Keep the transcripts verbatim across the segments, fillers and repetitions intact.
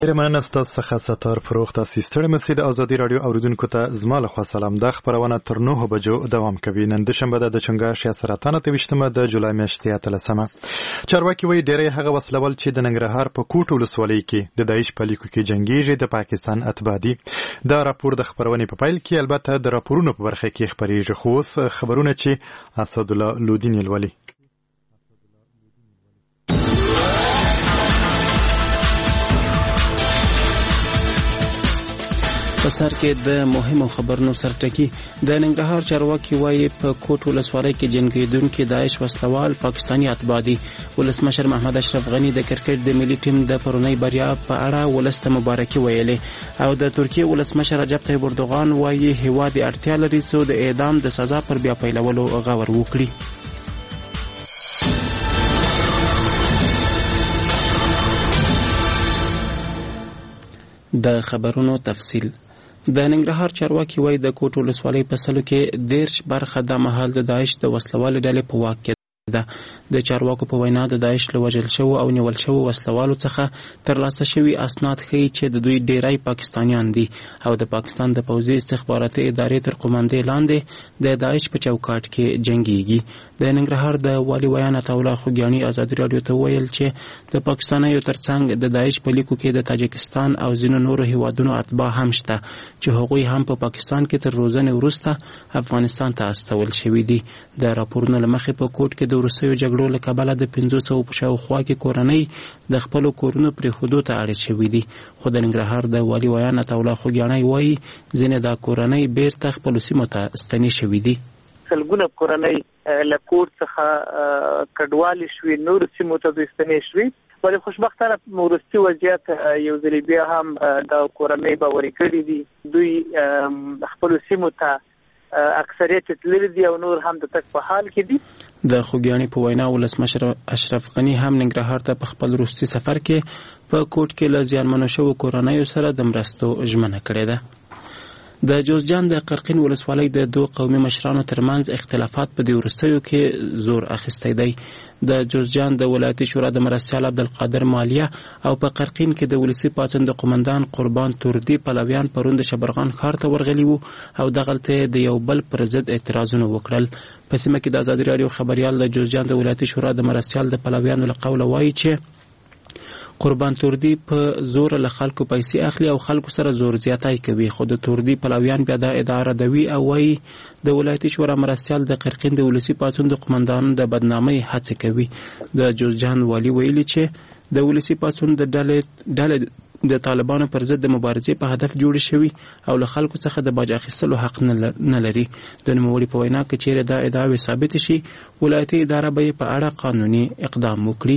ډېره مننه ستاسو څخه ستار فروغ. تاسې ستړي مسئ د ازادي راډیو اورېدونکو ته زما لخوا سلام. دا خپرونه تر نهو بجو دوام کوي. نن دوشنبه ده، د چنګاښ یا سره اته ویشتمه د جولای میاشتې اتلسمه. چارواکي وایي ډېری هغه وسلوال چې د ننګرهار په کوټ ولسوالۍ کې د داعش په لیکو کې جنګېږي د پاکستان اتباع دي. دا راپور د خپرونې په پیل کې البته د راپورونو په برخه کې خپرېږي، خو اوس خبرونه چې اسدالله لودین یې لولي. په سر کې د مهمو خبرونو سرټکی. د ننګرهار چارواکي وایي په کوټ ولسوالۍ کې جنګېدونکي داعش وسلوال پاکستاني اتباع دي. ولسمشر محمد اشرف غني د کرکټ د ملي ټیم د پرونی بریا په اړه ولسته مبارکي ویلې، او د ترکیه ولسمشر رجب طیب اردوغان وایي هیواد اړتیا لري چې د اعدام د سزا پر بیا پیلولو غور وکړي. د خبرونو تفصیل. د ننګرهار چارواکي وایي د کوټ ولسوالۍ په سلو کې دیرش برخه د مهال د داعش د وسلوالو ډلې په واک کې ده. د چارواکو په وینا د داعش له وژل شوو او نیول شوو وسلوالو څخه ترلاسه شوي اسناد ښیي چې د دوی ډیری پاکستانیان دي او د پاکستان د پوځي استخباراتي ادارې تر قومندې لاندې د داعش په چوکاټ کې جنګیږي. د ننګرهار د والي ویان عطاالله خوږیاني ازادي راډیو ته ویل چې د پاکستانیو ترڅنګ د داعش په لیکو کې د تاجکستان او ځینو نورو هیوادونو اتباع هم شته چې هغوی هم په پاکستان کې تر روزنې وروسته افغانستان ته استول شوي دي. د راپورونو له مخې په کوټ کې د وروستیو جګړو له کبله د پنځو سوو په شاوخوا کې کورنۍ د خپلو کورونو پرېښودو ته اړ شوي دي. خو د ننګرهار د والي ویان عطاالله خوږیاني وایي ځینې دا کورنۍ بیرته خپلو سیمو ته ستنې شوي دي. سلګونه کورنۍ له کور څخه کډوالې شوې، نورو سیمو ته دوی ستنې شوې، ولې خوشبختانه وروستي وضعیت یو ځلې بیا هم د کورنۍ باوري کړي دي. دوی خپلو سیمو ته اکثریت تللی دي او نور هم د تک په حال کې دي. د خوږیاني په وینا ولسمشر اشرف غني هم ننګرهار ته په خپل وروستي سفر کې په کوټ کې له زیانمنو شوو کورنیو سره د مرستو ژمنه کړې ده. د جوزجان د قرقین ولسوالۍ د دوه قومي مشرانو ترمنځ اختلافات په دې وروستیو کې زور اخیستی دی. د جوزجان د ولایتي شورا د مرستیال عبدالقادر مالیه او په قرقین کې د ولسي پاڅون د قومندان قربان توردي پلویان پرون د شبرغان ښار ته ورغلي وو او دغلته د یو بل پر ضد اعتراضونه وکړل. په سیمه کې د ازادي راډیو خبریال د جوزجان د ولایتي شورا د مرستیال د پلویانو له قوله وایي چې قربان توردي په زور له خلکو پیسې اخلي او خلکو سره زور زیاتی کوي، خو د توردي پلویان بیا د اداره دوي او وایي د ولایتي شورا مرستیال د قرقین د ولسي پاڅون د قومندانانو د بدنامۍ هڅه کوي. د جوزجان والي ویلي چې د ولسي پاڅون د ډلې ډلې د طالبانو پر ضد د مبارزې په هدف جوړ شوي او له خلکو څخه د باج اخیستلو حق نه لري. د نوموړي په وینا که چیرې دا ادعاوې ثابت شي، ولایتي اداره به په اړه قانوني اقدام وکړي.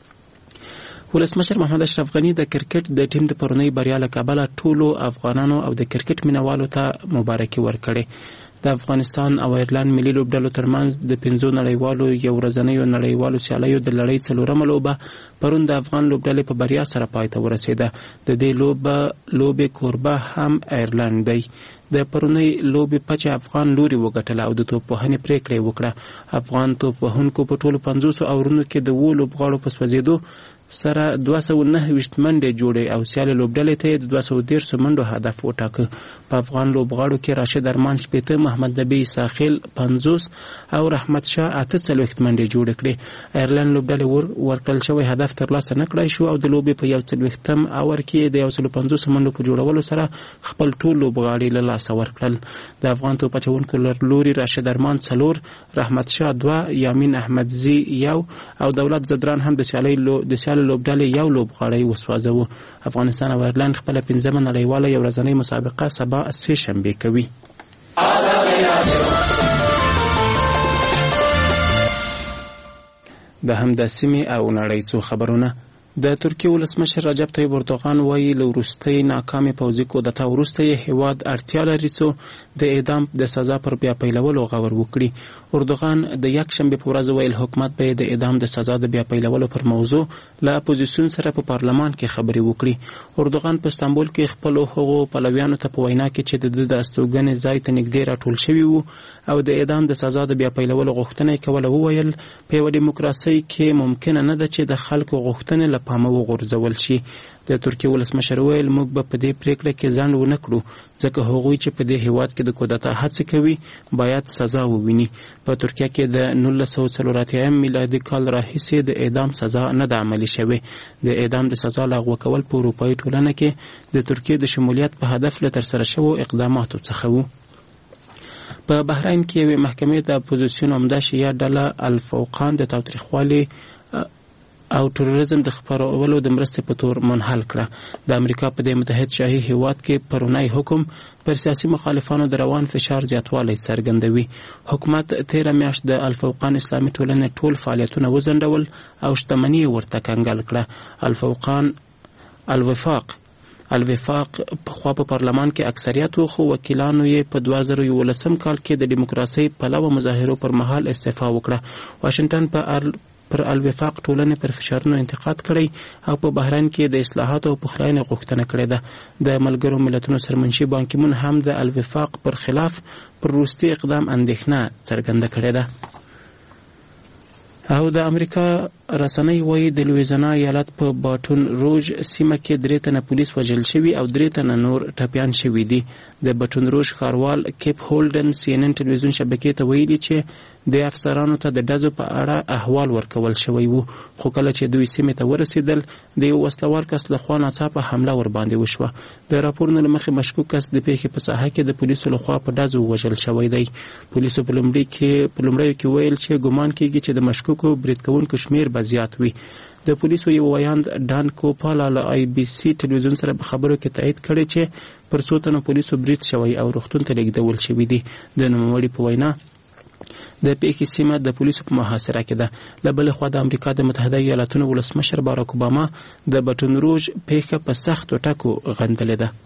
ولسمشر محمد اشرف غني د کرکټ د ټیم د پرونی بریا له کبله ټولو افغانانو او د کرکټ مینوالو ته مبارکي ورکړې. د افغانستان او ایرلند ملي لوبډلو ترمنځ د پنځو نړیوالو یو ورځنیو نړیوالو سیالیو د لړۍ څلورمه لوبه پرون د افغان لوبډلې په بریا سره پای ته ورسېده. د دې لوبه لوبې کوربه هم ایرلند دی. د پرونی لوبې پچه افغان لوري وګټله او د توپوهنې پریکړه وکړه. افغان توپوهونکو په ټولو پنځوسو اورونو کې د اوو لوبغاړو په سوځېدو سره دوه سوه نهه ویشت منډې جوړې او سیالې لوبډلې ته د دوه سوه دېرشو منډو هدف وټاکه. په افغان لوبغاړو کې راشد ارمان شپېته، محمد نبی ساخیل پنځوس او رحمت شاه اته څلوېښت منډې جوړې کړې. ایرلند لوبډلې ورکړل شوی هدف ترلاسه نه کړی شو او د لوبې په یو څلوېښتم اور کې د یو سلو پنځوسو منډو په جوړولو سره خپل ټول لوبغاړي له لاسه ورکړل. د افغان توپ اچوونکو لوري راشد ارمان څلور، رحمت شاه دوه، یامین احمدزي یو او دولت زدران هم د سیالۍ د سیالۍ لوبډلې یو لوبغاړی وسوځاوه. افغانستان او ایرلند خپله پنځمه نړیواله یو ورځنۍ مسابقه سبا سه شنبې کوي. د همدا سیمې او نړۍ څو خبرونه. د ترکیه ولسمشر رجب طیب اردوغان وایي له وروستۍ ناکامې پوځي کودتا وروسته یې هیواد اړتیا لري چې د اعدام د سزا پر بیا پیلولو غور وکړي. اردوغان د یکشنبې په ورځ ویل حکومت به د اعدام د سزا د بیا پیلولو پر موضوع له اپوزیسیون سره په پارلمان کې خبرې وکړي. اردوغان په استانبول کې خپلو هغو پلویانو ته په وینا کې چې د د استوګنې ځای ته نږدې راټول شوي وو او د اعدام د سزا د بیا پیلولو غوښتنه یې کوله وویل په یوه ډیموکراسۍ کې ممکنه نه ده چې د خلکو غوښتنې له پامه وغورځول شي. د ترکیې ولسمشر ویل موږ به په دې پریکړه کې ځنډ ونه کړو ځکه هغوی چې په دې هیواد کې د کودتا هڅې کوي باید سزا وویني. په ترکیه کې د نولس سوه څلور اتیا میلادي کال راهیسې د اعدام سزا نه ده عملي شوې. د اعدام د سزا لغوه کول په اروپایي ټولنه کې د ترکیې د شمولیت په هدف له ترسره شوو اقداماتو څخه وو. په بحرین کې یوې محکمې د اپوزیسیون عمده شیعه ډله الفوقان د تاوتریخوالي او تروریزم د خپرولو د مرستې په تور منحل کړه. د امریکا په دې متحد شاهي هیواد کې پرونی حکم پر سیاسي مخالفانو د روان فشار زیاتوالی څرګندوي. حکومت تیره میاشت د الفوقان اسلامي ټولنې ټول فعالیتونه وځنډول او شتمني ورته کنګل کړه. الفوقان الوفاق الوفاق په خوا په پارلمان کې اکثریت و خو وکیلانو یې په دوه زره یولسم کال کې د دیموکراسۍ پلوه مظاهرو پر مهال استعفا وکړه. واشنگټن په پر الوفاق ټولنې پر فشارونو انتقاد کړی او په بحرین کې د اصلاحاتو او پخلاینې غوښتنه کړې ده. د ملګرو ملتونو سرمنشي بان کی مون هم د الوفاق پر خلاف پر وروستي اقدام اندېښنه څرګنده کړې ده. او د امریکا رسنۍ وایي د لویزیانا ایالت په باټون روژ سیمه کې درې تنه پولیس وژل شوي او درې تنه نور ټپیان شوي دي. د باټون روژ ښاروال کیپ هولډن سی ان ان ټلویزیون شبکې ته ویلي چې د افسرانو ته د ډزو په اړه احوال ورکول شوی وو، خو کله چې دوی سیمې ته ورسېدل د یو وسلوال کس لخوا ناڅاپه حمله ورباندې وشوه. د راپورونو له مخې مشکوک کس د پیښې په ساحه کې د پولیسو لخوا په ډزو وژل شوی دی. پولیسو په لومړي کې په لومړیو کې ویل چې ګمان کېږي چې د مشکوکو برید کوونکو شمیر به زیات وي. د پولیسو یو ویاند ډان کوپالا له آی بي سي ټلویزیون سره په خبرو کې تایید کړی چې پر څو تنو پولیسو برید شوی او روغتون ته لیږدول شوي دي. د نوموړي په وینا د پیښې سیمه د پولیسو په محاصره کې ده. له بلې خوا د امریکا د متحده ایالاتونو ولسمشر باراک اوباما د باټون روژ پیښه په سختو ټکو غندلې ده.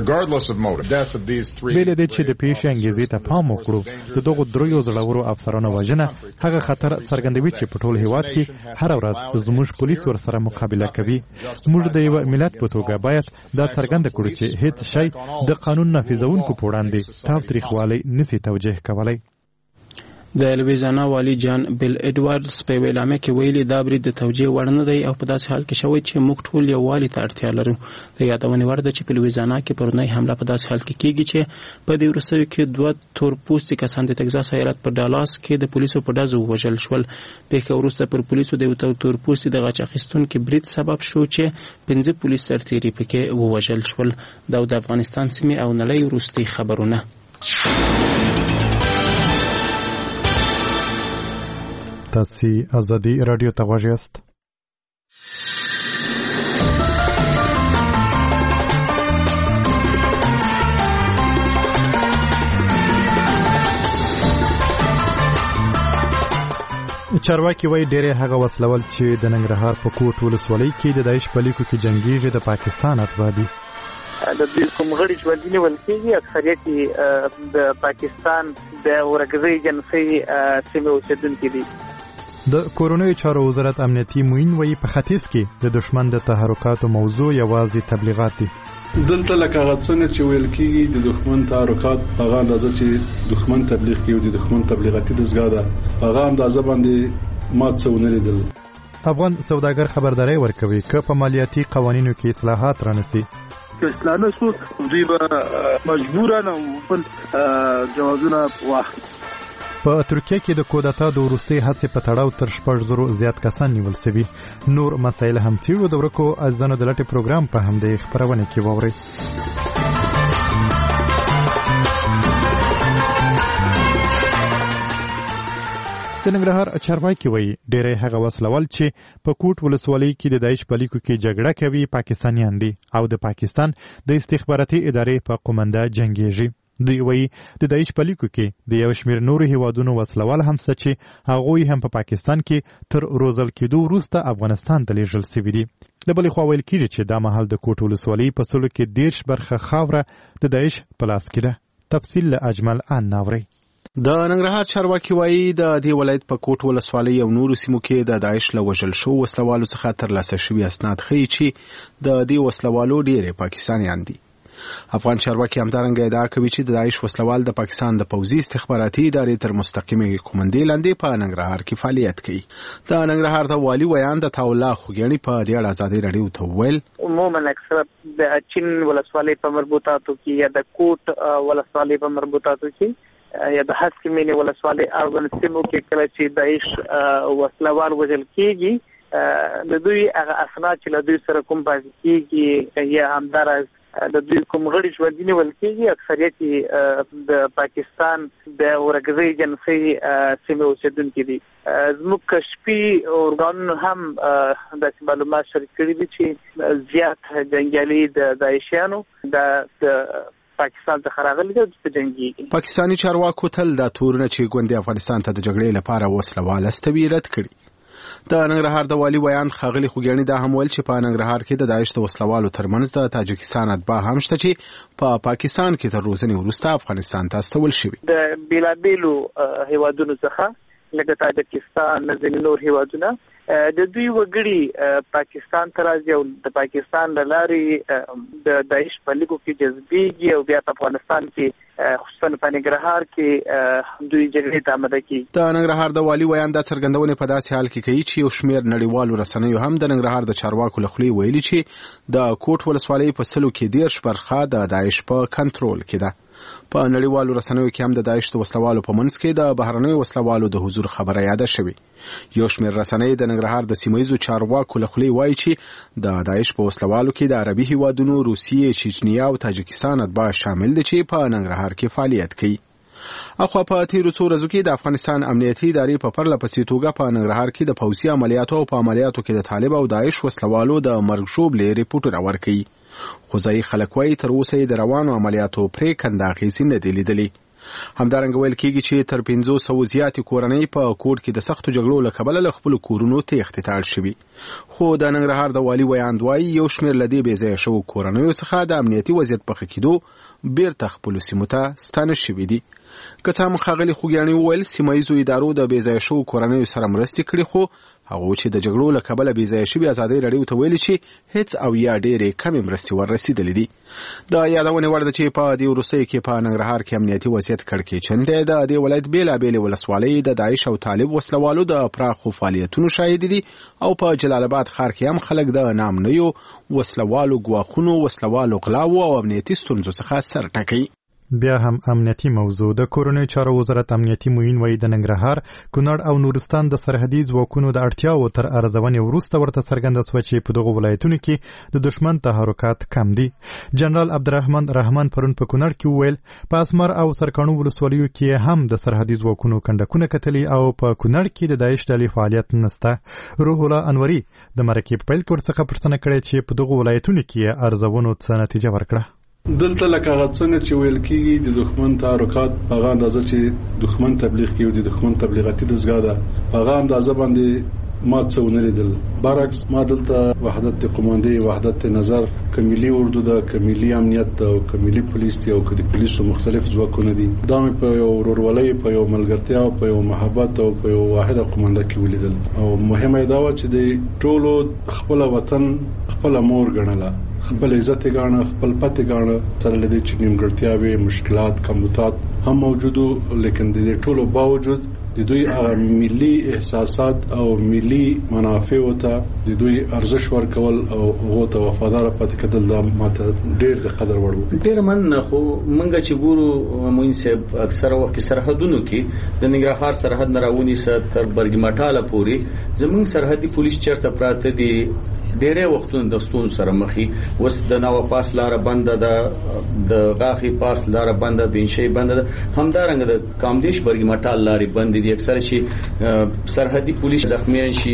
بېله دې چې د پیښې انګیزې ته پام وکړو، د دغو دریو زړورو افسرانو وژنه هغه خطر څرګندوي چې په ټول هیواد کې هره ورځ زموږ پولیس ورسره مقابله کوي. موږ د یو ملت په توګه باید دا څرګنده کړو چې هیڅ شی د قانون نافذونکو په وړاندې تاوتریخوالی نسي توجیه کولی. د لویزیانا والی جان بیل ایډوارډز په یوه اعلامیه کې ویلي دا برید د توجیه وړ نه دی او په داسې حال کې شوی چې موږ ټول یووالي ته اړتیا لرو. د یادونې وړ ده چې په لویزیانا کې پرونی حمله په داسې حال کې کېږي چې په دې وروستیو کې دوه تورپوستي کسان د تګزاس ایالت په ډالاس کې د پولیسو په ډزو ووژل شول. پیښه وروسته پر پولیسو د یو تورپوستي د غچ اخیستونکي برید سبب شو چې پنځه پولیس سرتیري پکې ووژل شول. دا د افغانستان سیمې او نړۍ وروستي خبرونه. تاسو ازادي رادیو ته غوږ یاست. چارواکي وایي ډېری هغه وسلوال چې د ننګرهار په کوټ ولسوالۍ کې د داعش په لیکو کې جنګېږي د پاکستان اتباع دي. د دې کوم غړي ژوندي نیول کېږي اکثریت یې د پاکستان د ورګزۍ جنسي سیمې اوسېدونکي دي. د کورونوي چارو وزارت امنیتي معین وایي په ختیځ کې د دشمن د تحرکاتو موضوع یوازې تبلیغات دي. دلته لکه هغه څنګه چې ویل کېږي د دښمن تحرکات هغه اندازه چې دښمن تبلیغ کوي د دښمن تبلیغاتي دستګاه ده هغه اندازه باندې مات څه ونه لیدل. افغان سوداګر خبرداري ورکوي که په مالیاتي قوانینو کې اصلاحات رانسي. اصلاح نه شو دوی به مجبورانه خپل جوازونه واخلي. په ترکیه کې د کودتا د وروستۍ هڅې په تړاو تر شپږ زرو زیات کسان نیول شوي. نور مسایل هم څیړو. د ورکو ازانو د لټې پروګرام په همدې خپرونه کې واورئ. د ننګرهار چارواکي وایي ډېری هغه وسلوال چې په کوټ ولسوالۍ کې د داعش په لیکو کې جګړه کوي پاکستانیان دي او د پاکستان د استخباراتي ادارې په قومنده جنګېږي. دوی وایي د داعش په لیکو کې د یو شمېر نورو هیوادونو وسلوال هم څه چې هغوی هم په پاکستان کې تر روزل کېدو وروسته افغانستان ته لیږل شوي دي. د بلې خوا ویل کېږي چې دا مهال د کوټ ولسوالۍ په سلو کې دېرش برخه خاوره د داعش په لاس کې ده. تفصیل له اجمل ان ناوري. د ننګرهار چارواکي وایي د دې ولایت په کوټ ولسوالۍ او نورو سیمو کې د داعش له وژل شوو وسلوالو څخه ترلاسه شوي اسناد ښیي چې د دې وسلوالو ډېری پاکستانیان دي. افغان چارواکي همدارنګه ادعا کوي چې د داعش وسلوال د پاکستان د پوځي استخباراتي ادارې تر مستقیمې قومندې لاندې په ننګرهار کې فعالیت کوي. د ننګرهار د والي ویان د تاولا خوګیانی په دې اړه ازادي رادیو ته وویل عموما اکثر د چین ولسوالۍ په مربوطاتو کې یا د کوټ ولسوالۍ په مربوطاتو کې یا د هسکمینې ولسوالۍ اړوند سیمو کې کله چې داعش وسلوال وژل کېږي د دوی هغه اسناد چې له دوی سره کوم پاتې کېږي یا همدارس د دوی کوم غړي ژوندي نیول کېږي اکثریت د پاکستان د اورګزۍ جنسي سیمې اوسېدونکي دي. زموږ کشفي ارګانونو هم د معلومات شریک کړي دي چې زیات جنګیالي د داعشیانو د پاکستان څخه راغلي دي چې جنګي. پاکستاني چارواکو تل دا تورونه چې ګوندې افغانستان ته د جګړې لپاره وسلوال استوي رد کړي. د ننګرهار د والي ویان ښاغلي خوګیانی دا هم ویل چې په ننګرهار کې د داعش د وسلوالو ترمنځ د تاجکستان اتباع هم شته چې په پاکستان کې تر روزنې وروسته افغانستان ته استول شوي. د بیلابیلو هیوادونو څخه لکه تاجکستان ځینې نور هیوادونه د دوی وګړي پاکستان ته راځي او د پاکستان له لارې د داعش په لیګو کې جذبېږي او بیا په افغانستان کې خصوصا په ننګرهار کې دوی جګړې ته آماده کیږي. د ننګرهار د والي ویان دا څرګندونې په داسې حال کې کوي چې یو شمېر نړیوالو رسنیو هم د ننګرهار د چارواکو له خولې ویلي چې د کوټ ولسوالۍ په سلو کې دېرش برخه د داعش په کنټرول کې ده. په نړیوالو رسنیو کې هم د داعش د وسلوالو په منځ کې د بهرنیو وسلوالو د حضور خبره یاده شوې. یو شمېر رسنۍ د ننګرهار د سیمه‌ییزو چارواکو له خولې وایي چې د داعش په وسلوالو کې د عربي هیوادونو روسیې، چچنیا او تاجکستان اتباع شامل دي چې په ننګرهار کې فعالیت کوي. اخوا په تیرو څو ورځو کې د افغانستان امنیتي ادارې په پرله پسې توګه په ننګرهار کې د پوځي عملیاتو او په عملیاتو کې د طالب او داعش وسلوالو د مرګ ژوبلې ریپورټونه ورکوي. خو ځایي خلک وایي تر اوسه یې د روانو عملیاتو پرېکنده اغېزې نه دي لیدلې. همدارنګه ویل کېږي چې تر پنځو سوو زیاتې کورنۍ په کوټ کې د سختو جګړو له کبله له خپلو کورونو تېښتې ته اړ شوي. خو د ننګرهار د والي ویاند وایي یو شمېر له دې بې ځایه شوو کورنیو څخه د امنیتي وضعیت په ښه کېدو بیرته خپلو سیمو ته ستانه شوي دي. که څه هم ښاغلي خوګیاڼي وویل سیمهییزو ادارو د بې ځایه شوو کورنیو سره مرستې کړي، خو هغو چې د جګړو له کبله بې ځایه شوي ازادۍ راډیو ته ویلي چې هیڅ او یا ډېرې کمې مرستې ور رسېدلې دي. د یادونې وړ ده چې په دې وروستیو کې په ننګرهار کې امنیتي وضعیت کړکېچن دی. د دې ولایت بېلابېلې ولسوالۍ د داعش او طالب وسلوالو د پراخو فعالیتونو شاهدې دي او په جلال آباد ښار کې هم خلک د نامنیو وسلوالو ګواښونو، وسلوالو غلاو او امنیتي ستونزو څخه سر ټکوي. بیا هم امنیتي موضوع. د کورنیو چارو وزارت امنیتي معین وایي د ننګرهار، کونړ او نورستان د سرحدي ځواکونو د اړتیاو تر ارزونې وروسته ورته څرګنده شوه چې په دغو ولایتونو کې د دښمن تحرکات کم دي. جنرال عبدالرحمن رحمان پرون په کونړ کې وویل په اسمر او سرکاڼو ولسوالیو کې هم د سرحدي ځواکونو کنډکونه کتلي او په کونړ کې د داعش ډلې فعالیت نسته. روح الله انوري د مرکې په پیل کې ورڅخه پوښتنه کړې چې په دغو ولایتونو کې ارزونو څه نتیجه ورکړه. دلته لکه هغه څنګه چې ویل کېږي د دښمن تحرکات هغه اندازه چې دښمن تبلیغ کوي، د دښمن تبلیغاتي دستګاه ده هغه اندازه باندې ما څه ونه لیدل. برعکس ما دلته وحدت قوماندې، وحدت نظر، کمیلي اردو ده، کمیلي امنیت ده او کمیلي پولیس دي او کدي پولیسو مختلف ځواکونه دي. دا مې په یو ورورولۍ، په یو ملګرتیا او په یو محبت او په یو واحده قومانده کې ولیدل. او مهمه دا و چې د ټولو خپل وطن خپل مور ګڼله، خپل عزت غاڼه، خپل پته غاڼه، سره لدی چې نیمګړتیاوي، مشکلات، کمبودات هم موجودو، لیکن د دې ټولو باوجود د دوی هغه ملي احساسات او ملي منافع ته د دوی ارزش ورکول او هغه ته وفادار پاتې کېدل دا ماته ډېر د قدر وړ وو. ډېر من خو منګه چې ګورو موږ سب اکثره وخت سرحدونو کې د ننګرهار سرحد نه راونی سره تر برګمټاله پوري زموږ سرحدي پولیس چرته پراته دي. ډېرې وختونه د ستون سره مخي وس د نو پاس لار بند ده، د غاخي پاس لار بند ده، بنشي بند ده، همدارنګه د کامدیش برګمټال لارې بند دي. اکثر شي سرحدي پولیس زخمی شي،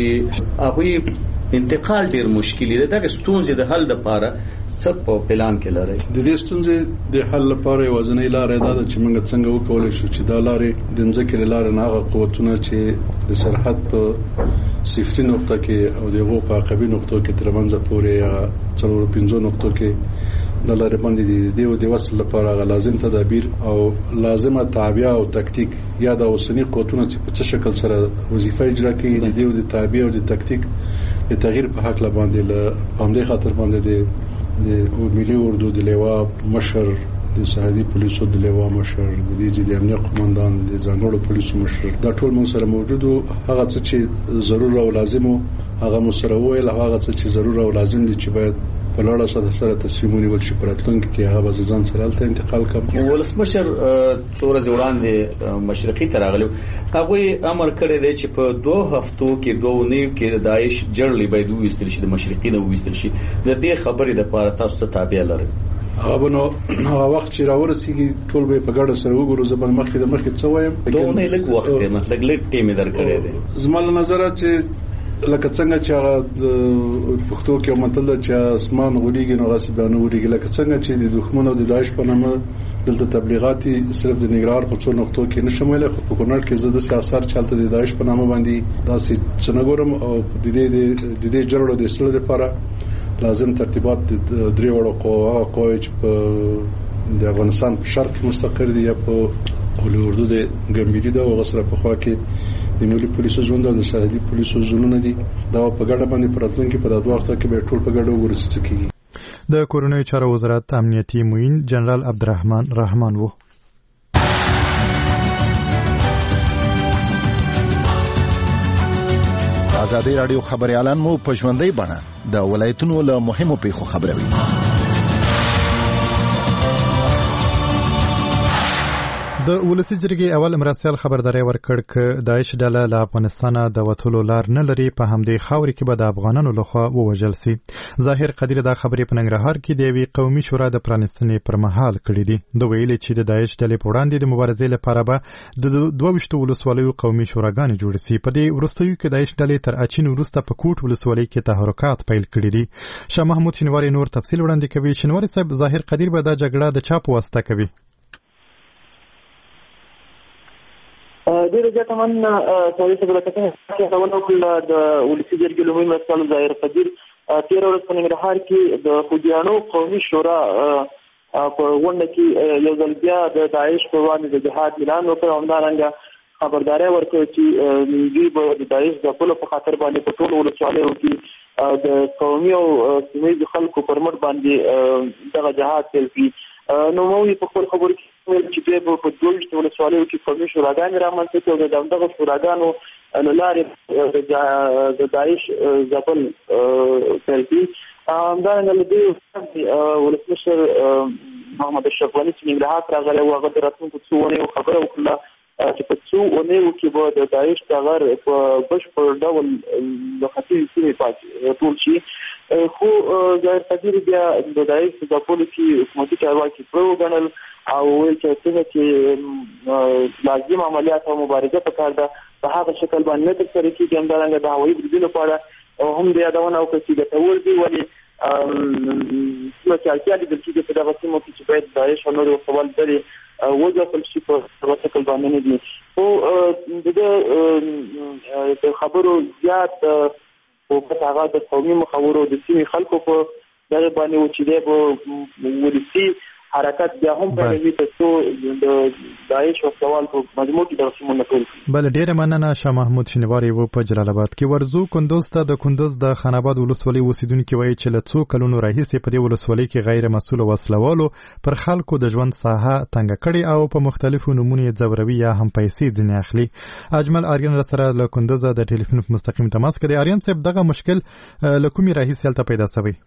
هغه انتقال ډیر مشکل دی. دا ستونزې د حل لپاره څه په پلان کې لري؟ د دې ستونزې د حل لپاره یوازینۍ لار دا ده چې موږ څنګه وکولای شو چې دا لارې د ځمکې لاره نه هغه قوتونه چې د سرحد په صفري نقطه کې او دغه په عقبي نقطو کې ترمنځ پورې څلور پنځو نقطو کې د لارې باندې دی دیو د وصل لپاره لازم تدابیر او لازمه تعبیه او تکتیک یا د اوسنی قوتونه چې په څه شکل سره وظیفه اجرا کوي د دیو د تعبیه او د تکتیک د تغییر په حق لا باندې له باندې خاطر باندې د ملي اردو د لیوا مشر، د سرحدي پولیسو د لیوا مشر، د دې ځای امنیت قومندان، د ځانګړو پولیسو مشر، دا ټول موږ سره موجود وو. هغه څه چې ضرور او لازم وو هغه مو سره وویل، هغه څه چې ضرور او لازم دي چې باید په لړ سره سره تصمیم ونیول شي په راتلونکي کې هغه به ځان سره ته انتقال کړي. ولسمشر څو ورځې وړاندې مشرقي ته راغلی، هغه امر کړی دی چې په دوه هفتو کې دوه نیو کې د داعش جړلې باید وویستل شي، د مشرقي نه وویستل شي. د دې خبرې لپاره تاسو ته تابع لرئ؟ هغه نو هغه وخت چې راورسیږي ټول به په ګډه سره وګورو. زبر مخکې د مخکې څه وایم، دوه نه لږ وخت دی، مطلب لږ ټیم درکړی دی. زما له نظر چې لکه څنګه چې هغه پښتو کې متل چې اسمان غوړيږي نو غصب نه غوړيږي، لکه څنګه چې د دښمن او د داعش په نامه دلته تبلیغاتي صرف د نګرهار په څو نقطو کې نشموله، خو په کونړ کې زده سیاست چلته د داعش په نامه باندې داسې څنګهورم او د دې د دې جوړو د سره لپاره لازم ترتیبات د درې وړو قوا قوی چې په د افغانستان په شرق مستقر دي یا په اردو د ګمبيري دا وغسره په خوا کې د ملي پولیسو ژوند او د سرحدي پولیسو ژوندونه دي. دا په ګډه باندې پراتلونکي په دغه وخت کې به ټول په ګډه وګوري چې کیږي. د کورونی چارو وزارت امنیتي معین جنرال عبدالرحمن رحمان وو. آزادی رادیو خبريالان مو په ژوندۍ بڼه د ولایتونو له مهمو پیښو خبروي. د ولسی جرګې اول مرستيال خبرداري ورکړ ک داعش ډله له افغانستانه د وټولو لار نه لري، په همدې خاوري کې به د افغانانو لخوا ووجل سي. ظاهر قدیر دا خبرې په ننګرهار کې د وی قومي شورا د پرانستنې پر مهال کړې دي. د ویلې چې د داعش ډلې په وړاندې د مبارزې لپاره به د دوه وشتو ولسوالیو قومي شوراګانې جوړ سي. په دې ورستیو کې داعش ډلې تر اچین وروسته په کوټ ولسوالۍ کې تحرکات پیل کړي دي. شاه محمود شینواری نور تفصیل وړاندې کوي. شینواری صاحب، ظاهر قدیر به دا جګړه د چا په واسطه کوي؟ ډېر زیاته من سړي څه بلکې چې خبرونه کول د ولسی جرګې لومړی مرستیال ظاهر قدیر تیر ورځ په ننګرهار کې د خوجیانو قومي شورا په غونډه کې یو ځل بیا د داعش په وړاندې د جهاد اعلان وکړ او همدارنګه خبرداري ورکړه چې دوی به د داعش د خپلو په خاطر باندې په ټولو ولسوالیو کې د قومي او سیمه خلکو پر مټ باندې دغه جهاد پیل کړي. نو موږ په خپل خبرو کې چې دوی په دوه ولسوالیو کې قومي شوراګانې رامنځته کړي او دغه شوراګانو له لارې د داعش ځپل پیل کړي. همدارنګه له دې ولسمشر محمد اشرف غني چې ننګرهار راغلی و، هغه د راتلونکو څو اونیو خبره وکړه چې په څو اونیو کې به د داعش ټغر په بشپړ ډول د ختیځې سیمې پاتې ټول شي. خو ظاهر قدیر بیا د داعش د ځپلو کې حکومتي چارواکي پرې وګڼل او ویل چې څنګه چې لازم عملیات او مبارزه پکار ده په هغه شکل باندې نه ترسره کېږي. همدارنګه د هوایي بریدونو په اړه هم د یادونه وکړه چې ګټور دي، ولې سیمه کې اړتیا لیدل کېږي په دغه سیمو کې چې باید داعش او نورې وسوال ډلې وځپل شي په هغه شکل باندې نه دي. خو د خبرو زیات فوکس هغه د قومي مخورو د سیمې خلکو په دغه باندې و چې دی به ولسي حرکت بیا هم پیلوي ترڅو د داعش او سوال په مجموع کې د سیمو نه ټول. بل ډیره مننه شاه محمود شینواری و په جلال آباد کې. ورزو کندوز ته د کندوز د خان آباد ولسوالۍ اوسیدونکو وایي چې له څو کلونو راهیسې په دې ولسوالۍ کې غیر مسؤل وسلوالو پر خلکو د ژوند ساحه تنګ کړي او په مختلفو نمونه یې ځوروي یا هم پیسې ځنې اخلي. اجمل آریان سره له کندوز د ټلیفون په مستقیم تماس کې دی. آریان صاحب، دغه مشکل له کومې راهیسې هلته پیدا شوی؟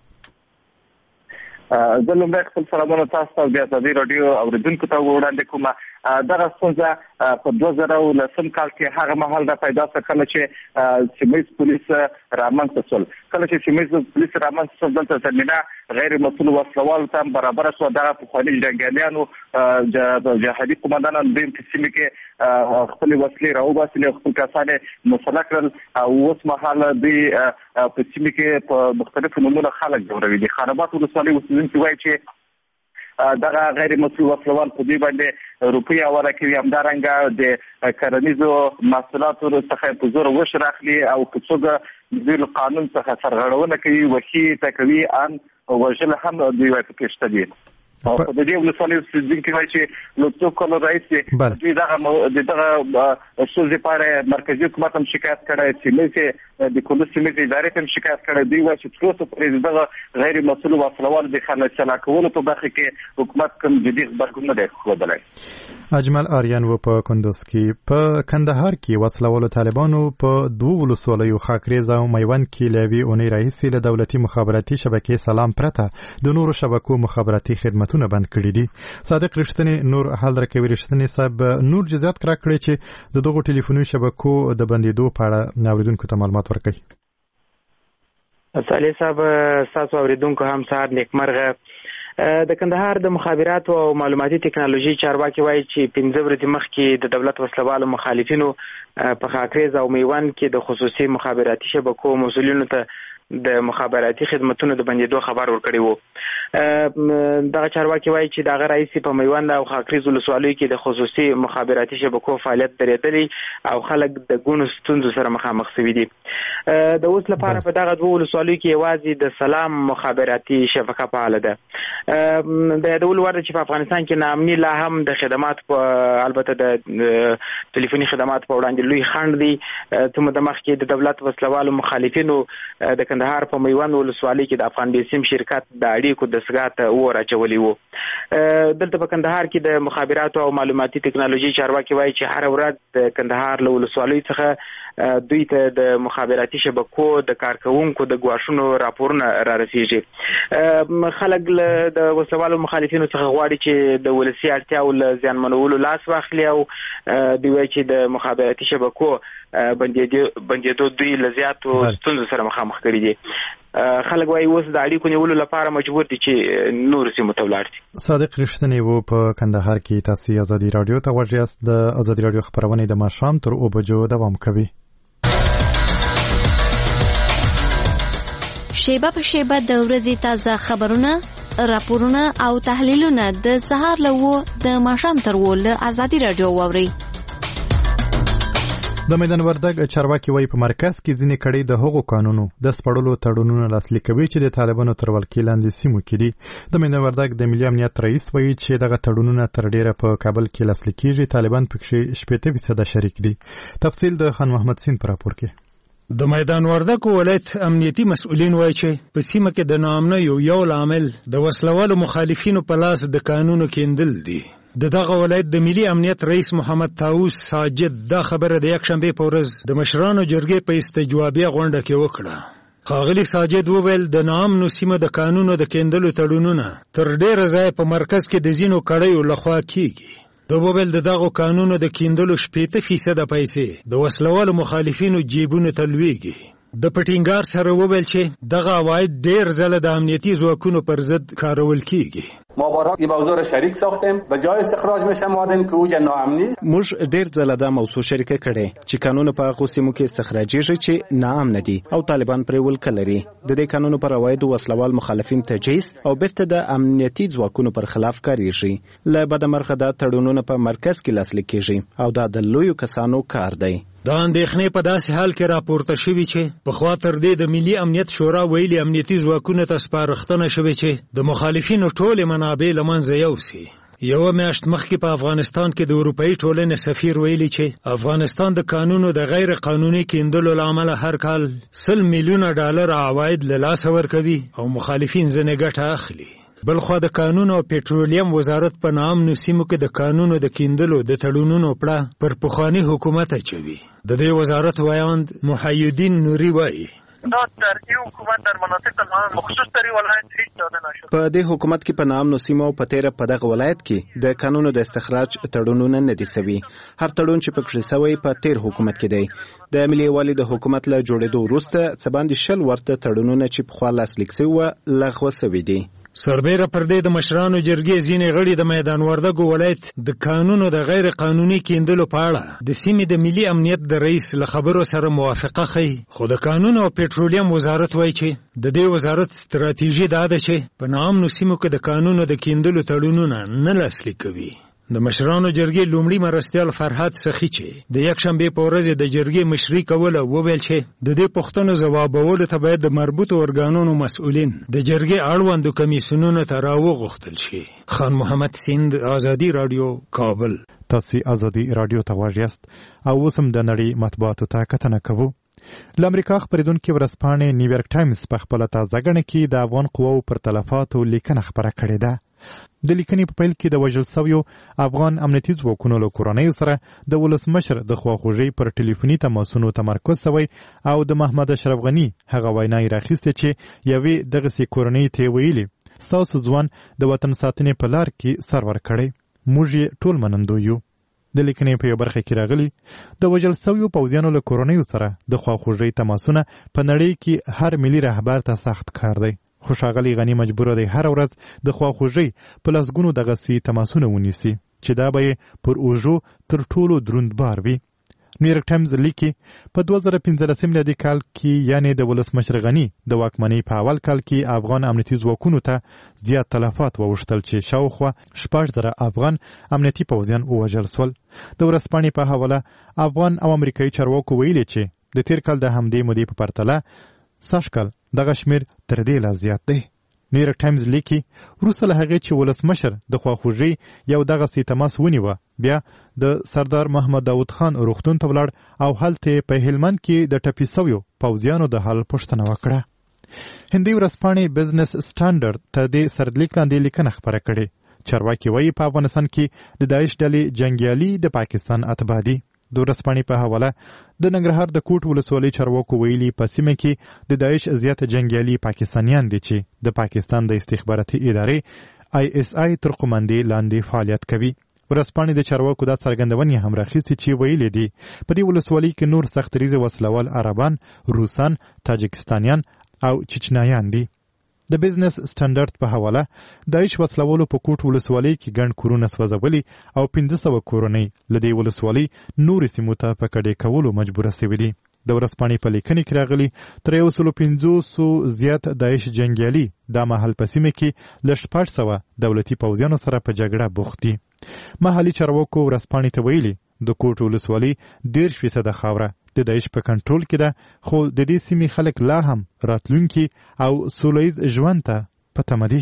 زه لومړی خپل سلامونه تاسو ته بیا ازادي راډیو اورېدونکو ته وړاندې کوم. دغه ستونزه په دوه زره لسم کال کې هغه مهال دا پیدا شوه کله چې سیمهیز پولیس رامنځته شول. کله چې سیمهیز پولیس رامنځته شول دلته زمینه غیر مسؤل وسلوالو ته برابره شوه. دغه پخواني جنګیالیانو جهادي قومندانان دوی په سیمه کې خپلې وسلې راوباسلې او خپل کسان یې مسلح کړل او اوس مهال دوی په سیمه کې په مختلفو نومونو خلک ځوروي. د خان آباد ولسوالۍ اوسېدونکي وایي چې دغه غیر مسؤل وسلوال په دې باندې روپۍ اوره کوي. همدارنګه د کرنیزو محصولاتو څخه په زور وشر اخلي او په څوګه دوی له قانون څخه سرغړونه کوي، وحشي ټکوي، ان وژل هم دوی پکې شته دي. او په دې ولسوالۍ اوسیدونکي وایي چې نو څو کال راځي دوی دغه دغه سوزي پاره مرکزی حکومت هم شکایت کړی چې لکه د کندوز سیمې ادارې هم شکایت کړی دی چې تاسو په دغه غیر مسؤل وسلوال د خلک کولو په برخه کې حکومت کوم جدي خبرګون نه خوندلای. اجمل آریان و په کندوز کې په کندهار کې وسلوالو طالبانو په دوه ولسوالیو خاکریز او میوند کې لوي اونۍ راهیسې له دولتي مخابراتي شبکې سلام پرته د نورو شبکو مخابراتي خدماتونه بند کړي دي. صادق رښتینی نور حل درکوي رښتینی صاحب نور جزئیات راکړي چې د دغو ټلیفوني شبکو د بندیدو په اړه اوریدونکو ته معلومات ورکړي. صالح صاحب تاسو اوریدونکو هم سهار نیکمرغه. د کندهار د مخابراتو او معلوماتي ټکنالوژي چارواکي وایي چې پنځه ورځې مخکې د دولت وسلوالو مخالفینو په خاکریز او میوند کې د خصوصي مخابراتي شبکو مسؤلینو ته د مخابراتي خدماتونو د بندیدو خبر ورکړی وو. دغه چارواکي وایي چې دغه رئیس په میوند او خاکریز ولسوالیو کې د خصوصي مخابراتي شبکو فعالیت درېدلی او خلک د ګونو ستونزو سره مخامخ شوي دي. د اوس لپاره په دغه دوه ولسوالیو کې یوازې د سلام مخابراتي شبکه فعاله ده. د یادول وړ چې په افغانستان کې ناامني لا هم د خدمات په البته د ټلیفوني خدمات په وړاندې لوی خنډ دي. څومره د مخکې د دولت وسلوالو مخالفینو د کندهار په میوند ولسوالۍ کې د افغان بیسیم شرکت د اړیکو دستګاه ته اور اچولی وو. دلته په کندهار کې د مخابراتو او معلوماتي ټکنالوژي چارواکي وایي چې هر ورځ د کندهار له ولسوالیو څخه دوی ته د مخابراتي شبکو د کارکونکو د ګواښونو راپورونه را رسیږي. خلک د وسلوالو مخالفینو څخه غواړي چې د ولسي اړتیاو له زیانمنولو لاس واخلي او دوی وایي چې د مخابراتي شبکو بندیدو دوی له زیاتو ستونزو سره مخامخ کړي دي. خلک وایي اوس د اړیکو نیولو لپاره مجبور دي چې نور سیمو ته ولاړ شي. صادق رښتینی و په کندهار کې تاسو ازادي رادیو ته غوږ یاست. د ازادي رادیو خبرونه د ماښام تر اوه بجو دوام کوي. شیبه په شیبه د ورځې تازه خبرونه، راپورونه او تحلیلونه د سهار له اوه د ماښام تر اوه له ازادي رادیو واورئ. د میدان وردګ چارواکي وایي په مرکز کې ځینې کړۍ د هغو قانونو د سپړلو تړونونه لاسلیک کوي چې د طالبانو تر ولکې لاندې سیمو کې دي. د میدان وردګ د ملي امنیت رئیس وایي چې دغه تړونونه تر ډیره په کابل کې لاسلیک کیږي. طالبان پکې شپېته فیصده شریک دي. تفصیل د خان محمد سین پر راپور کې. د میدان وردګ ولایت امنیتي مسؤلین وایي چې په سیمه کې د ناامنۍ یو یو لامل د وسلوالو مخالفینو په لاس د قانونو کېندل دي. د دغه ولایت د ملي امنیت رئیس محمد طاووس ساجد دا خبره د یکشنبه په ورځ د مشرانو جرګې په استجوابیه غونډه کې وکړه. ښاغلي ساجد وویل د ناامنو سیمو د قانونو د کېندلو تړونونه تر ډیره ځای په مرکز کې د ځینو کړیو لخوا کیږي. د وویل د دغو قانونو د کېندلو شپېته فیصده پیسې د وسلوالو مخالفینو جیبونو ته لویږي. د پټینګار سره وویل چې دغه عواید ډیر ځله د امنیتي ځواکونو پر ضد کارول کیږي. ما بارها این موضوع را شریک ساختیم و جای استخراج میشه معادن که اوج ناامنی. موږ ډیر ځله دا موضوع شریکه کړې چې قانون په هغو سیمو کې استخراجېږي چې ناامن دي او طالبان پرې ولکه لري. د دې قانونو پر عوایدو وسلوال مخالفین تجهیز او بیرته د امنیتي ځواکونو پر خلاف کاریږي. له بده مرغه دا تړونونه په مرکز کې لاسلیک کیږي او دا د لویو کسانو کار دی. دا اندېښنې په داسې حال کې راپورته شوي چې پخوا تر دې د ملي امنیت شورا ویلي امنیتي ځواکونو ته سپارښتنه شوې چې د مخالفینو ټولې منابع له منځه یوسي. یوه میاشت مخکې په افغانستان کې د اروپایي ټولنې سفیر ویلي چې افغانستان د قانونو د غیر قانوني کېندلو له امله هر کال سل میلیونه ډالر عواید له لاسه ورکوي او مخالفین ځنې ګټه اخلي. بلخوا د قانون او پټرولیم وزارت په نامنو سیمو کې د قانونو د کېندلو د تړونونو پړه پر پخواني حکومت اچوي. د دې وزارت وایاند محی الدین نوري وایي دا در این حکومت در مناطق مخصوص در ولایت هیچ داده نشد. په دې حکومت کې په نامنو سیمو په تیره په دغه ولایت کې د قانونو د استخراج تړونونه نه دي سوي. هر تړون چې پکې سوی په تیر حکومت کې دی. د ملي یووالي د حکومت له جوړېدو وروسته څه باندې شل ورته تړونونه چې پخوا لاسلیک سوي وو لغوه سوي دي. سربیره پر دې د مشرانو جرګې ځینې غړي د میدان وردګ ولایت د قانونو د غیر قانوني کېندلو په اړه د سیمې د ملي امنیت د رئیس له خبرو سره موافقه ښیي. خو د قانون او پټرولیم وزارت وایي چې د دې وزارت ستراتیژي دا ده چې په ناامنو سیمو کې د قانونو د کېندلو تړونونه نه لاسلیک کوي. د مشرانو جرګې لومړي مرستیال فرهاد سخی چې د یک شنبه په ورځ د جرګې مشري کوله وویل چې د دې پوښتنو ځوابولو ته باید د مربوطو ارګانونو مسؤلین د جرګې اړوندو کمیسیونونو ته راوغوښتل شي. خان محمد سیند، آزادی رادیو، کابل. تاسو آزادی رادیو ته واژیاست او اوس هم د نړۍ مطبوعاتو ته کتنه کوو. له امریکا خپرېدونکې ورځپاڼې نیویارک ټایمز په خپله تازه ګڼه کې د افغان قواو پر تلفاتو لیکنه خپره کړې ده. د لیکنې په پیل کې د وژل سویو افغان امنیتي ځواکونو له کورنیو سره د ولسمشر د خواخوږۍ پر ټلیفوني تماسونو تمرکز شوی او د محمد اشرف غني هغه وینا یې راخیستې چې یوې دغسې کورنۍ ته یې ویلي ستاسو ځوان د وطن ساتنې په لار کې سر ورکړی، موږ یې ټول منندوی یو. د لیکنې په یو برخه کې راغلي د وژل سویو پوځیانو له کورنیو سره د خواخوږۍ تماسونه په نړۍ کې هر ملي رهبر ته سخت کار دی، خو ښاغلی غني مجبوره دی هر ورځ د خواخوږۍ په لسګونو دغسې تماسونه ونیسي چې دا به یې پر اوږو تر ټولو دروند بار وي. نیویارک ټایمز لیکي په دوه زره پنځلسم میلادي کال کې یعنې د ولسمشر غني د واکمنۍ په اول کال کې افغان امنیتي ځواکونو ته زیات تلفات ووښتل چې شاوخوا شپږ زره افغان امنیتي پوځیان ووژل سول. د ورځپاڼې په حواله افغان او امریکایي چارواکو ویلي چې د تیر کال د همدې مودې په پرتله سږ کال دغه شمېر تر دې لا زیات دی. نیویارک ټایمز لیکي وروسته له هغې چې ولسمشر د خواخوږۍ یو دغسې تماس ونیوه بیا د سردار محمد داود خان روغتون ته ولاړ او هلته په هلمند کې د ټپي سویو پوځیانو د حال پوښتنه وکړه. هندي ورځپاڼې بزنس سټانډرډ ته د سرلیک لاندې لیکنه خپره کړې. چارواکي وایي په افغانستان کې د داعش ډلې جنګیالي د پاکستان اتباع دي. د ورځپاڼې په حواله د ننګرهار د کوټ ولسوالۍ چارواکو ویلي په سیمه کې د داعش زیات جنګیالي پاکستانیان دي چې د پاکستان د استخباراتي ادارې آی اس آی تر قومندې لاندې فعالیت کوي. ورځپاڼې د چارواکو دا څرګندونې هم راخیستې چې ویلي دي په دې ولسوالۍ کې نور سختریزه وسلوال عربان، روسان، تاجکستانیان او چچنایان دي. د بزنس سټانډرډ په حواله داعش وسلوالو په کوټ ولسوالۍ کې ګڼ کورونه سوځولي او پنځه سوه کورنۍ له دې ولسوالۍ نورې سیمو ته په کډې کولو مجبوره سوي دي. د ورځپاڼې په لیکنې کې راغلي تر یو سلو پنځوسو زیات داعش جنګیالي دا مهال په سیمه کې له شپږ سوه دولتي پوځیانو سره په جګړه بوخت دي. محلي چارواکو ورځپاڼې ته ویلي د کوټ ولسوالۍ دېرش فیصده خاوره د داعش په کنټرول کې ده، خو د دې سیمې خلک لا هم راتلونکي او سوله ییز ژوند ته په تمه دي.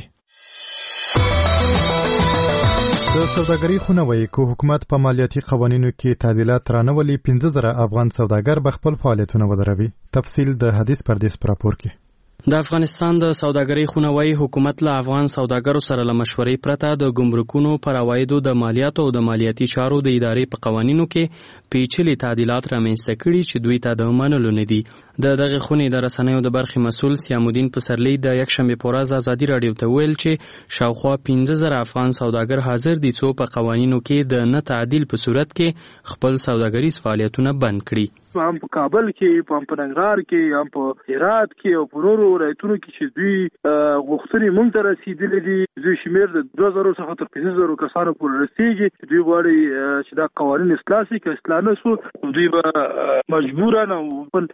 د سوداګرۍ خونه وایي که حکومت په مالیاتي قوانینو کې تعدیلات رانولي پنځه زره افغان سوداګر به خپل فعالیتونه ودروي. تفصیل د حدیث پردیس په راپور کې. د افغانستان د سوداګرۍ خونه وایي حکومت له افغان سوداګرو سره له مشورې پرته د ګمرکونو پر عوایدو د مالیاتو او د مالیاتي چارو د ادارې په قوانینو کې پیچلي تعدیلات رامنځته کړي چې دوی ته د منلو نه دي. د دغه خونې د رسنیو د برخې مسؤل سیام الدین پسرلی د یکشنبې په ورځ ازادي راډیو ته ویل چې شاوخوا پنځه زره افغان سوداګر حاضر دي څو په قوانینو کې د نه تعدیل په صورت کې خپل سوداګریز فعالیتونه بند کړي. هم په کابل کې، هم په ننګرهار کې، هم په هرات کې او په نورو ولایتونو کې چې دوی غوښتنې موږ ته رسېدلې دي، دوی شمېر د دوه زرو څخه تر پنځه زرو کسانو پورې رسېږي. دوی غواړي چې دا قوانین اصلاح شي، که اصلاح نه شو دوی به مجبورن او خپل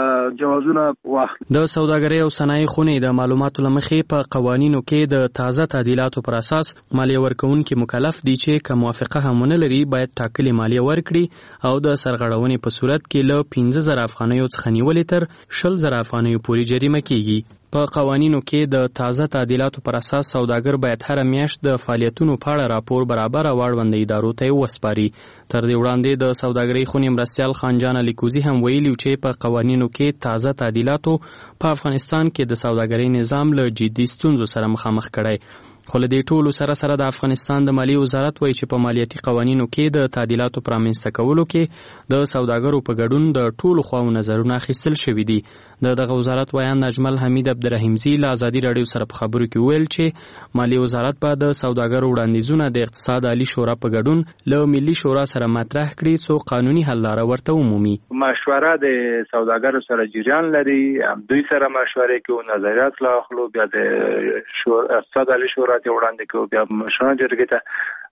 جوازونه واخلي. د سوداګرۍ او صنایع خونې د معلوماتو له مخې په قوانینو کې د تازه تعدیلاتو پر اساس مالیه ورکوونکي مکلف دي چې که موافقه هم ونه لري باید ټاکلې مالیه ورکړي او د سرغړونې په صورت کې له پنځه زره افغانیو څخه نیولې تر شل زره افغانیو پورې جریمه کیږي. په قوانینو کې د تازه تعدیلاتو پر اساس سوداګر باید هر میاشت د فعالیتونو په اړه راپور برابر او اړوند ادارو ته وسپاري. تر دې وړاندې د سوداګرۍ خونې مرستیال خانجان الیکوزي هم ویلي چې په قوانینو کې تازه تعدیلاتو په افغانستان کې د سوداګرۍ نظام له جدي ستونزو سره مخامخ کړی. خو له دې ټولو سره سره د افغانستان د مالیې وزارت وایي چې په مالیاتي قوانینو کې د تعدیلاتو په رامنځته کولو کې د سوداګرو په ګډون د ټولو خواو نظرونه اخیستل شوي دي. د دغه وزارت ویان اجمل حمید عبدالرحیمزي له ازادي راډیو سره په خبرو کې ویل چې مالیې وزارت به د سوداګرو وړاندیزونه د اقتصاد عالی شورا په ګډون له ملي شورا سره مطرح کړي څو قانوني حل لاره ورته ومومي. مشوره د سوداګرو سره جریان لري، دوی سره مشورې کوي، نظریات لا اخلو، بیا د اقتصاد عالی شورا ته وړاندې کوي، بیا مشورې جرګې ته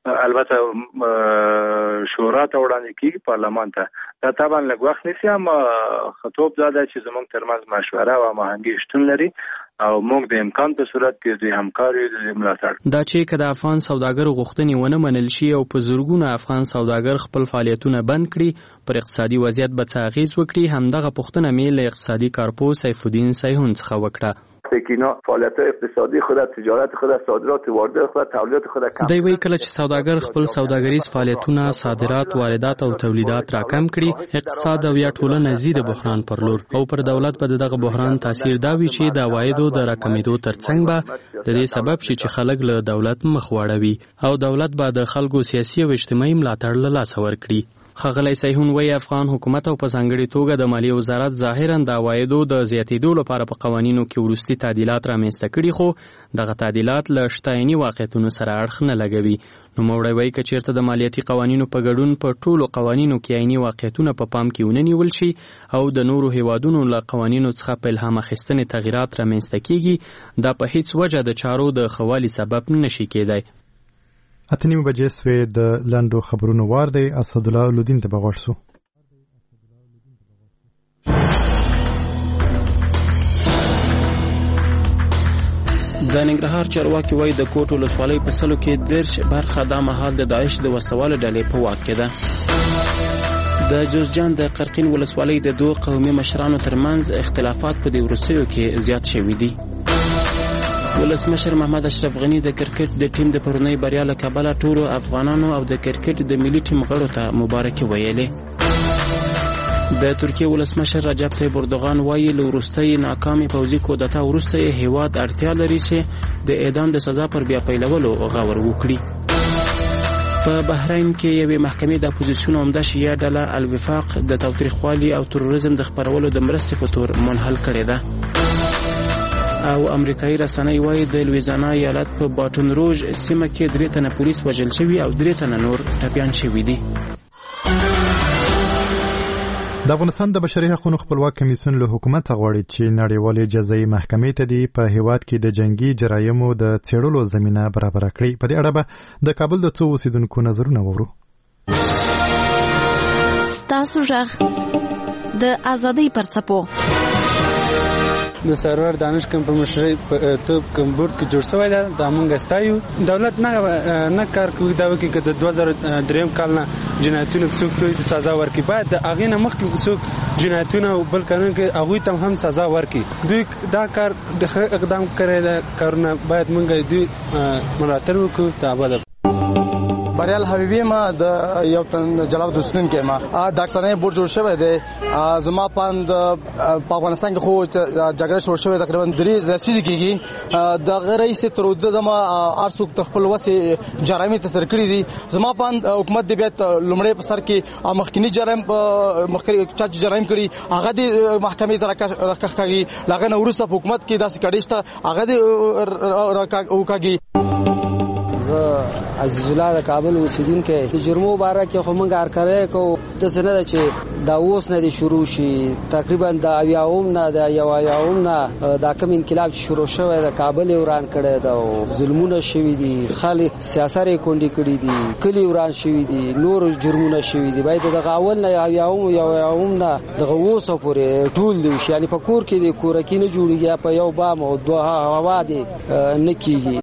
البته شورا ته وړاندې کیږي پارلمان ته. دا طبعا لږ وخت نیسي، اما خطوب دا ده چې زموږ ترمنځ مشوره او هماهنګي شتون لري او موږ د امکان په صورت کې د همکارۍ د ملاتړ. دا چې کله افغان سوداګر غوښتنې ونه منل شي او په زورګونه افغان سوداګر خپل فعالیتونه بند کړي، پر اقتصادي وضعیت به څه اغیز وکړي؟ همدغه پوښتنه مې له اقتصادي کارپو سیف الدین سیهون څخه وکړه. اینا فعالیت اقتصادي خود، تجارت خود، صادرات واردات خود، تولیدات خود کم. دوی وایي کله چې سوداګر خپل سوداګریز فعالیتونه، صادرات، واردات او تولیدات راکم کړي، اقتصاد او یا ټولنه زیاده بحران پر لور او پر دولت په دغه بحران تاثیر دا وی چې د عوایدو د راکمېدو ترڅنګ به د دې سبب شي چې خلک له دولت مخ واړوي او دولت به د خلکو سیاسي او اجتماعي ملاتړ له لاسه ورکړي. ښاغلی سیهون وایي افغان حکومت او په ځانګړې توګه د مالیې وزارت ظاهراً د عوایدو د زیاتېدو لپاره په قوانینو کې وروستي تعدیلات رامنځته کړي، خو دغه تعدیلات له شته عیني واقعیتونو سره اړخ نه لګوي. نوموړی وایي که چېرته د مالیاتي قوانینو په ګډون په ټولو قوانینو کې عیني واقعیتونه په پام کې ونه نیول شي او د نورو هیوادونو له قوانینو څخه په الهام اخیستنې تغییرات رامنځته کیږي، دا په هیڅ وجه د چارو د ښه والي سبب نشي کېدی. اته نیمې بجې سوې، د لنډو خبرونو وار دی. اسدالله لودین ته به غوږ سو. د ننګرهار چارواکي وایي د کوټ ولسوالۍ په سلو کې دېرش برخه دا مهال د داعش د وسوالو ډلې په واک کې ده. د جوزجان د قرقین ولسوالۍ د دوه قومي مشرانو ترمنځ اختلافات په دې وروستیو کې زیات شوي دي. ولسمشر محمد اشرف غنی د کرکټ د ټیم د پرونی بریا له کبله ټولو افغانانو او د کرکټ د ملي ټیم غړو ته مبارکي ویلې. د ترکیه ولسمشر رجب طیب اردوغان وایي له وروستۍ ناکامې پوځي کودتا وروسته یې هیواد اړتیا لري چې د اعدام د سزا پر بیا پیلولو غور وکړي. په بحرین کې یوې محکمې د اپوزیسیون عمده شیعه ډله الوفاق د تاوتریخوالي او تروریزم د خپرولو د مرستې په تور منحل کړې ده. او امریکایي رسنۍ وایي د لویزانا ایالت په باټون روژ سیمه کې درې تنه پولیس وژل شوي او درې تنه نور ټپیان شوي دي. د افغانستان د بشري حقوقو خپلواک کمیسیون له حکومت غواړي چې نړیوالې جزایي محکمې ته دی په هیواد کې د جنگي جرایمو د څېړلو زمینه برابر کړي. په دې اړه به د کابل د څو اوسیدونکو نظرونه واورو. ستاسو غږ د ازادۍ پر څپو. د سرور دانش کم په مشرۍ ته کوم بورډ کې جوړ شوی دی، دا مونږ ستایو. دولت نه نه کار کوي دا وکړي چې د دوه زره دریم کال نه جنایتونه څوک ته سزا ورکړي، باید د هغې نه مخکې څوک جنایتونه او بل قانون کې هغوی ته هم سزا ورکړي. دوی دا کار د ښه اقدام کړی کارونه باید مونږ دوی ملاتړ وکړو. ته ابد بریال حبیبی ما د یو تن جلال دوستن کې ما د اکسانې بورډ جوړ شوی دی. زما پاند په افغانستان کې خو جګړه شروع شوې تقریبا درې رسیدي کېږي. د غیر رئیس ترود د ما ارڅوک تخپل وسه جرایمي ته تر کړی دي. زما پاند حکومت د بیت لمړی په سر کې مخکنی جرایم مخکنی چا جرایم کړی هغه د محکمې ته راکخ کړي، لاغه نو ورسره حکومت کې داسې کډیشته هغه د راکاږي. عزیز الله د کابل اوسیدونکو د جرمو باره کې خو موږ کار کوي کو د سره د چې دا اوس نه دي شروع شي، تقریبا د اویاوم نه د یو اویاوم نه دا کوم انقلاب شروع شوی د کابل وران کړي دا ظلمونه شوي دي، خالق سیاست کونډي کړي دي، کلی وران شوي دي، نور جرمونه شوي دي. باید د غاول نه اویاوم یو اویاوم نه د غووس پورې ټول دي، یعنی په کور کې د کورکی نه جوړیږي، په یو بام او دوه هوا دي نه کیږي.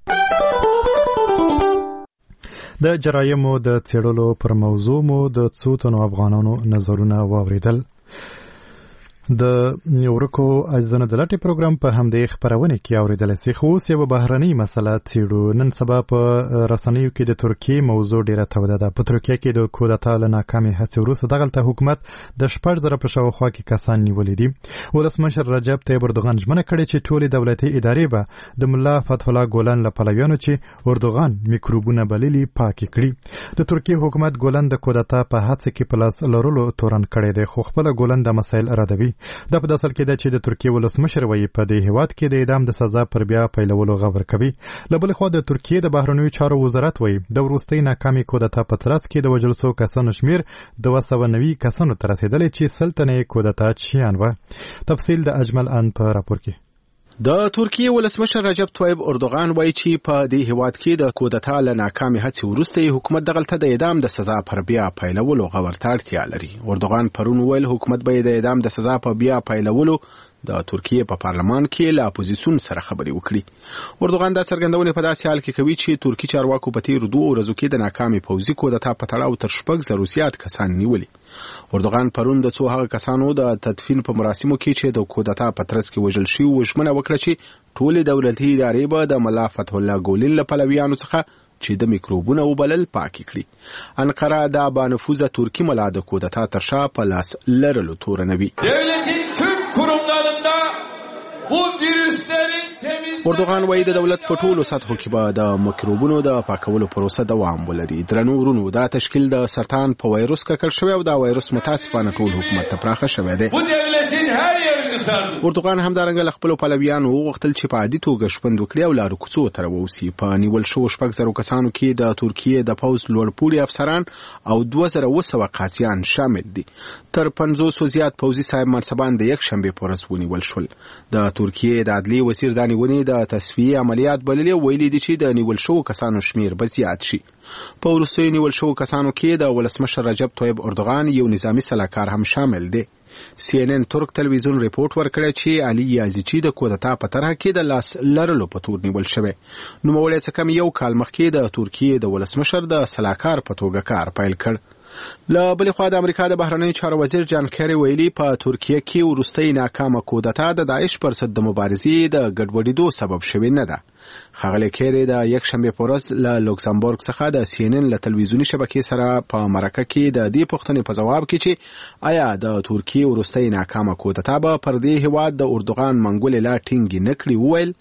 د جرایمو د څېړلو پر موضوع مو د څو تنو افغانانو نظرونه واوریدل. د ورکو اجزنه د لټي پروګرام په همدې خبرونه کې اوریدل سي. خو اوس یو بهرنۍ مسله څېړو. نن سبا په رسنیو کې د ترکیې موضوع ډیره توده ده. په ترکیه کې د کودتا له ناکامې هڅې وروسته دغلته حکومت د شپږ زره په شاوخوا کې کسان نیولي دي. ولسمشر رجب طیب اردوغان ژمنه کړې چې ټولې دولتي ادارې به د ملا فتح الله ګولن له پلویانو چې اردوغان میکروبونه بللي پاکې کړي. د ترکیې حکومت ګولن د کودتا په هڅه کې په لاس لرلو تورن کړی دی، خو خپله ګولن د مسایل ردوي. دا په داسل کې ده چې د ترکیې ولسمشر وایي په دې هیواد کې د اعدام د سزا پر بیا پیلولو غور کوي. له بلې خوا د ترکیې د بهرنیو چارو وزارت وایي د وروستۍ ناکامې کودتا په ترڅ کې د وژل شوو کسانو شمېر دوه سوه نوي کسانو ته رسېدلی چې سل تنه یې کودتا چیان وه. تفصیل د اجمل ان په راپور کې. د ترکیه ولسمشر رجب طیب اردوغان وایي چې په دې هیواد کې د کودتا له ناکامې هڅې وروسته حکومت دغلته د اعدام د سزا پر بیا پیلولو غور ته اړتیا لري. اردوغان پرون ویل حکومت به د اعدام د سزا په بیا پیلولو د ترکیه په پارلمان کې له اپوزیسیون سره خبرې وکړي. اردوغان دا څرګندونه په داسې حال کې کوي چې ترکی چارواکو په تیرو دوو ورځو کې د ناکامې پوځي کودتا په تړاو تر شپږ زرو زیات کسان نیولي. اردوغان پرون د څو هغه کسانو د تدفین په مراسمو کې چې د کودتا په ترڅ کې وژل شوي وژمنه وکړه چې ټولې دولتي ادارې به د ملا فتح الله ګولین له پلویانو څخه چې د میکروبونه وبلل پاکې کړي. انقره دا با نفوذه ترکی ملا د کودتا تر شا په لاس لرلو تور نه وي. اردوغان وایي د دولت په ټولو سطحو کې به د میکروبونو د پاکولو پروسه دوام ولري. درنو ورونو دا تشکیل د سرطان په وایروس ککړ شوی او دا وایروس متاسفانه ټول حکومت ته پراخه شوی دی. اردوغان همدارنګه له خپلو پلویانو وغوښتل چې په عادي توګه شپند وکړي او لارو کوڅو ته راووسي. په نیول شوو شپږ زرو کسانو کې د ترکیې د پوځ لوړپوړي افسران او دوه زره اوه سوه قاضیان شامل دي. تر پنځوسو زیات پوځي صاحب منصبان د یکشنبې په ورځ ونیول شول. د ترکیې د عدلي وزیر دا نیونې د تصفیې عملیات بللې او ویلي دي چې د نیول شوو کسانو شمیر به زیات شي. په وروستیو نیول شوو کسانو کې د ولسمشر رجب طیب اردوغان یو نظامي سلاکار هم شامل دی. سی ان ان ترک تلویزیون ریپورت ورکړی چې علي یازیچي د کودتا په طرح کې د لاس لرلو په تور نیول شوی. نوموړی څه کم یو کال مخکې د ترکیې د ولسمشر د سلاکار په توګه کار پیل کړ. له بلې خوا د امریکا د بهرنیو چارو وزیر جان کیری ویلي په ترکیه کې وروستۍ ناکامه کودتا د داعش پر ضد د مبارزې د ګډوډېدو سبب شوې نه ده. ښاغلی کیری د یکشنبې په ورځ له لوکسمبورګ څخه د سی ان ان له تلویزیوني شبکې سره په مرکه کې د دې پوښتنې په ځواب کې چې آیا د ترکیې وروستۍ ناکامه کودتا به پر دې هیواد د اردوغان منګولې لا ټینګې نه کړي وویل.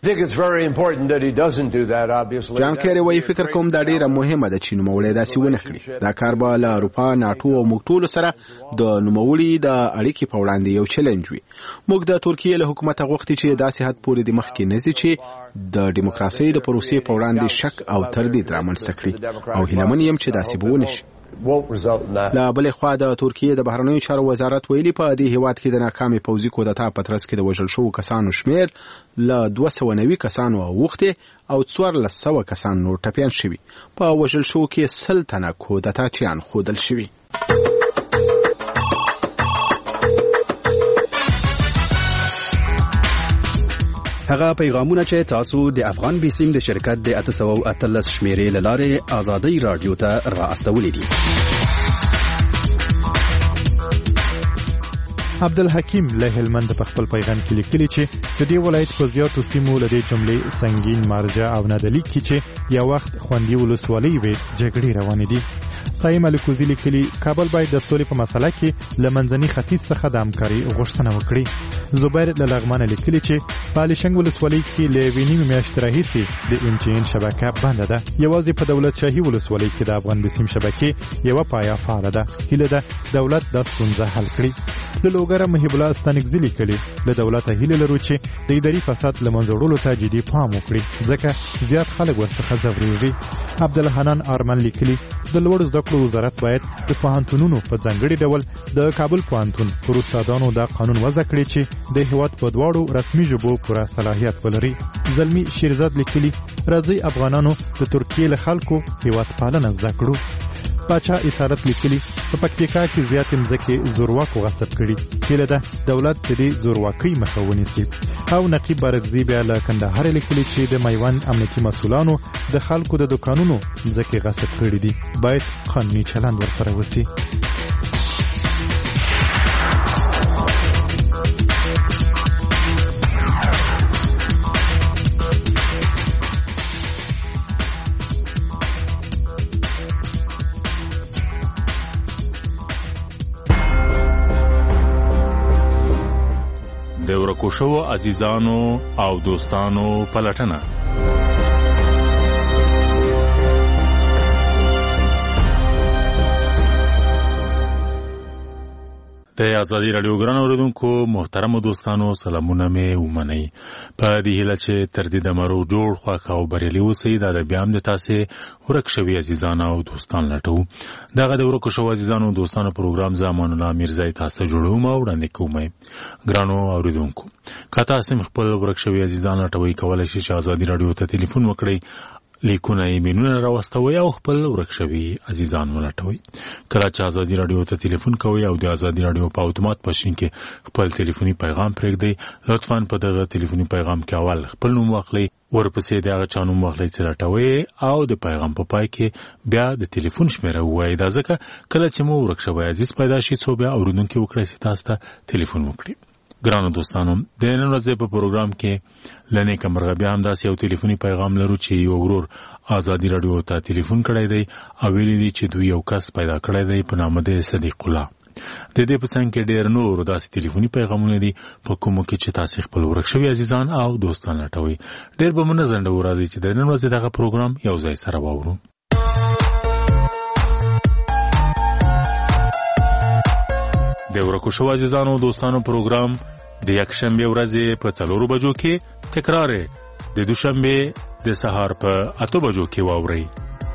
جان کیری وایي فکر کوم دا ډیره مهمه ده چې نوموړی داسې ونه کړي. دا کار به له اروپا، ناټو او موږ ټولو سره د نوموړي د اړیکې په وړاندې یو چیلنج وي. موږ د ترکیې له حکومته غوښتي چې داسې حد پورې د مخکې نه ځي چې د ډیموکراسۍ د پروسې په وړاندې شک او تردید رامنځته کړي او هیله من یم چې داسې به ونه شي. له بلې خوا د ترکیې د بهرنیو چارو وزارت ویلي په دې هیواد کې د ناکامې پوځي کودتا په ترڅ کې د وژل شوو کسانو شمیر له دوه سوه نوي کسانو اوښتی او څوارلس سوه کسان نور ټپیان شوي. په وژل شوو کې سل تنه کودتاچیان ښودل شوي. هغه پیغامونه چې تاسو د افغان بیسیم د شرکت د اته سوه او اتلس شمیرې له لارې ازادۍ رادیو ته را استولي دي. عبدالحکیم له هلمند په خپل پیغام کې لیکلي چې د دې ولایت په زیاتو سیمو له دې جملې سنگین، مارجه او نادلي کې چې یو وخت خوندي ولسوالۍ وې جګړې روانې دي. صایم الکوزي لیکلي کابل باید د سولې په مسله کې له منځني ختیځ څخه د همکارۍ غوښتنه وکړي. زبیر له لغمانه لیکلي چې په الیشنګ ولسوالۍ کې له یوې نیمې میاشتې راهیسې د انټرنیټ شبکه بنده ده. یوازې په دولت شاهي ولسوالۍ کې د افغان بیسیم شبکې یوه پایه فعاله ده. هیله ده دولت دا ستونزه حل کړي. له لوګره محب الله استانکزي لیکلي له دولته هیله لرو چې د اداري فساد له منځه وړلو ته جدي پام وکړي ځکه زیات خلک ورڅخه ځورېږي. عبدالحنان ارمن لیکلي د لوړو زده کړو وزارت باید د پوهنتونونو په ځانګړي ډول د کابل پوهنتون پر استادانو دا قانون وضع کړي چې د هیواد په دواړو رسمي ژبو پوره صلاحیت ولري. زلمی شیرزاد لیکلي راځي افغانانو د ترکیې له خلکو هیواد پالنه زده کړو. پاچا اسارت لیکلي په پکتیکا کې زیاتې مځکې زورواکو غصب کړي. هیله ده دولت د دې زورواکۍ مخه ونیسي. او نقیب بارکزي بیا له کندهار لیکلي چې د میوند امنیتي مسؤلانو د خلکو د دکانونو مځکې غصب کړي دي، باید قانوني چلند ورسره وسي. د ورکو شوو عزیزانو او دوستانو پلټنه. د د ازادي رادیو ګران اوریدونکو محترم دوستانو سلامونه مې ومنئ په دې هیله چې تر دې دمرو جوړ خواخ او بریالي اوسئ دا د بیا هم د تاسې ورک شوي عزیزان او دوستان لټو دغه د ورکو شوو عزیزانو دوستانو پروګرام زه امان الله میرزای تاسو جوړوم او وړاندې کوم ګرانو اوریدونکو که تاسو خپل ورک شوي عزیزان لټوي کولای شئ چې ازادي رادیو ته ټلیفون وکړئ لیکونه ایمیلونه راوستوي او خپل ورک شوي عزیزان ولټوي کله چې ازادي رادیو ته ټلیفون کوئ او د ازادي رادیو په اتومات ماشین کې خپل ټلیفوني پیغام پرېږدئ لطفاً په دغه ټلیفوني پیغام کې اول خپل نوم واخلئ ورپسې د هغه چا نوم واخلئ چې راټوئ او د پیغام په پای کې بیا د ټلیفون شمیره ووایئ دا ځکه کله چې مو ورک شوی عزیز پیدا شي څو بیا اورېدونکي وکړئ چې تاسو ته ټلیفون وکړي ګرانو دوستانو د نن ورځې په پروګرام کې لنې کمرغه بیا هم داسې یو ټلیفوني پیغام لرو چې یو ورور ازادي رادیو ته ټلیفون کړی دی او ویلي دي چې دوی یو کس پیدا کړی دی په نامه د صدیق الله د دې په څنګ کې ډېر نور داسې ټلیفوني پیغامونه دي په کومو کې چې تاسو خپل ورک شوي عزیزان او دوستان لټوي ډېر به مو نه ځنډو راځي چې د نن ورځې دغه پروګرام یو ځای سره واورو د ورکو شو عزیزانو دوستانو پروګرام د یکشنبه ورځې په څلورو بجو کې تکرار د دوشنبه د سهار په اته بجو کې واوري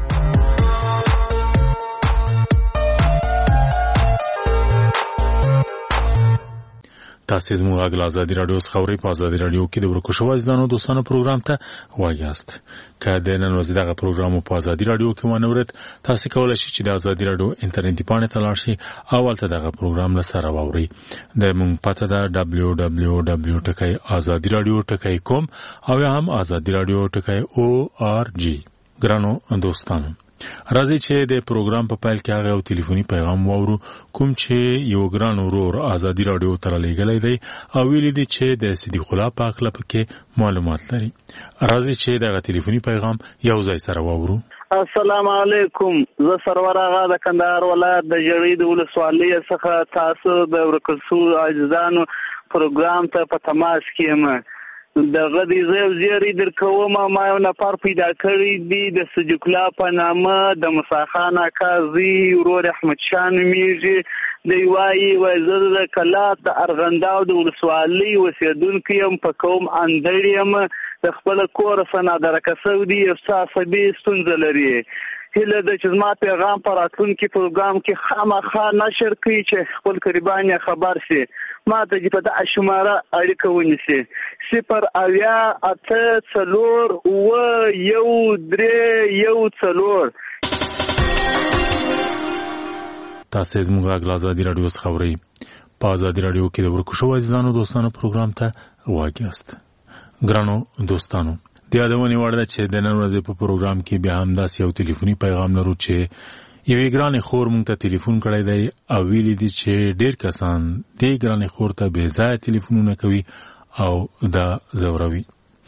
تاسو زموږ غږ ازادي رادیو څخه اورئ په ازادي رادیو کې د ورکو شو عزیزانو دوستانو پروګرام ته وایاست که د نن ورځې دغه پروګرام په ازادي رادیو کې ونه اورئ تاسو کولای شئ چې د ازادي رادیو انټرنیټي پاڼې ته لاړ شئ او هلته دغه پروګرام له سره واورئ د موږ پته ده ډبلیو ډبلیو ډبلیو ټکی ازادي رادیو ټکی کوم او یا هم ازادي رادیو ټکی او آر جی ګرانو دوستانو راځي چې د پروګرام په پیل کې هغه یو ټلیفوني پیغام واورو کوم چې یو ګران ورور ازادي رادیو ته رالیږلی دی او ویلي دي چې د صدیق الله په هکله پکې معلومات لري راځي چې دغه ټلیفوني پیغام یو ځای سره واورو السلام علیکم زه سرور آغا د کندهار ولایت د ژړۍ د ولسوالۍ څخه تاسو د ورکو شوو عزیزانو پروګرام ته په تماس کې یم دغه دې زه یو زیری در کوم ما یو نفر پیدا کړی دی د صدیق الله په نامه د مساخان قاضي ورور احمد شاه نومیږي دی وایي وایي زه د کلات د ارغنداو د ولسوالۍ اوسېدونکی یم په قوم اندړ یم د خپل کور څخه نادرکه شوی دی یو څه عصبي ستونزه لري هیله ده چې زما پیغام په راتلونکي پروګرام کې خامخا نشر کړي چې خپل قریبان یې خبر شي ما ته چې په دغه شماره اړیکه ونیسي صفر اویا اته څلور اوه یو درې یو څلور تاسو زموږ غږ ازادي رادیو څخه اورئ په ازادي رادیو کې د ورکو شوو عزیزانو دوستانو پروګرام ته واګیاست ګرانو دوستانو د یادونې وړ ده چې د نن ورځې په پروګرام کې بیا هم داسې یو ټلیفوني پیغام لرو چې یوې ګرانې خور موږ ته ټلیفون کړی دی او ویلي دي چې ډېر کسان دې ګرانې خور ته بې ځایه ټلیفونونه کوي او دا ځوروي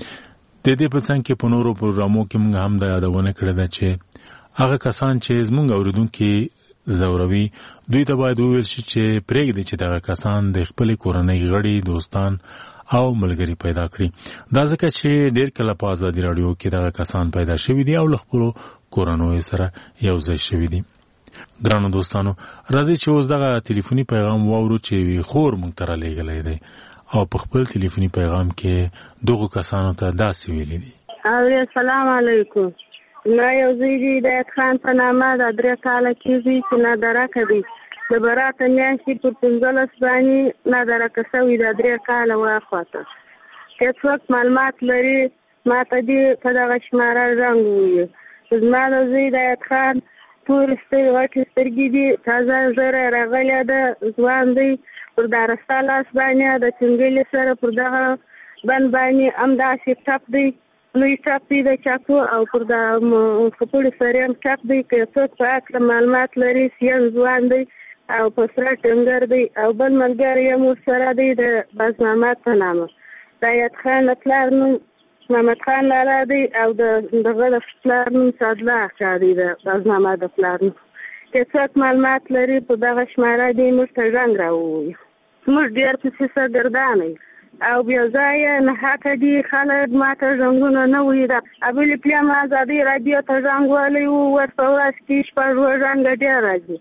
د دې په څنګ کې په نورو پروګرامو کې موږ هم دا یادونه کړې ده چې هغه کسان چې زموږ اورېدونکي ځوروي دوی ته باید وویل شي چې پرېږدي چې دغه کسان د خپلې کورنۍ غړي دوستان او ملګری پیدا کړي دا ځکه چې ډېر کله په ازادي رادیو کې دغه کسان پیدا شوي دي او له خپلو کورنیو سره یو ځای شوي دي ګرانو دوستانو راځئ چې اوس دغه ټلیفوني پیغام واورو چې خور موږ ته رالیږلی دی او په خپل ټلیفوني پیغام کې دغو کسانو ته داسې ویلي دي السلام علیکم ما یو زوی دی هدایت خان په نامه د درې کاله کېږي چې نادرکه دی د براته میاشتې پر پنځلس باندې نادرکه شوي دا درې کاله واخواته که څوک معلومات لري ما ته دې په دغه شماره زنګ ووایي زما د زوی هدایت خان تورې سترګې غټې سترګې دي تازه ژیره یې راغلې ده ځوان دی پر دارسته لاس باندې د چنګلې سره پر دغه بند باندې همداسې ټپ دی لوی ټپ دی د چاقو او پر د خپړې سره هم ټپ دی که څوک په هکله معلومات لري سیان ځوان دی او په سره ټنګر دی او بل ملګری یې مور سره دی د بازمحمد په نامه د هدایت خان د پلار نوم محمد خان لالا دی او د دغه د پلار نوم سعدالله شاه دی د بازمحمد د پلار نوم که څوک معلومات لري په دغه شماره دی موږ ته زنګ راووایي موږ ډېر پسې سرګردانه یو او بیا ځایه نه حقه دي خلک ما ته زنګونه نه وایي دا ابلې پلیم ازادي رادیو ته زنګ وهلی و ورته ورځ کې شپږ اووه زنګه ډېر راځي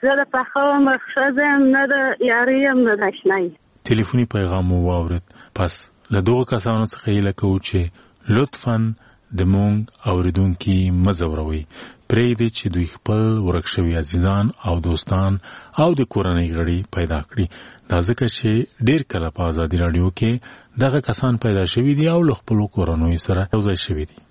زه د پخه مخ ښځه یم، نه د یاري یم نه د اشنایي. ټلیفوني پیغام مو واورید. پس له دغو کسانو څخه هیله کوو چې لطفاً د مونږ اوریدونکي مه ځوروئ. پرېږدئ چې دوی خپل ورک شوي عزیزان او دوستان او د کورنۍ غړي پیدا کړي. دا ځکه چې ډېر کله په ازادي راډیو کې دغه کسان پیدا شوي دي او له خپلو کورنیو سره یوځای شوي دي.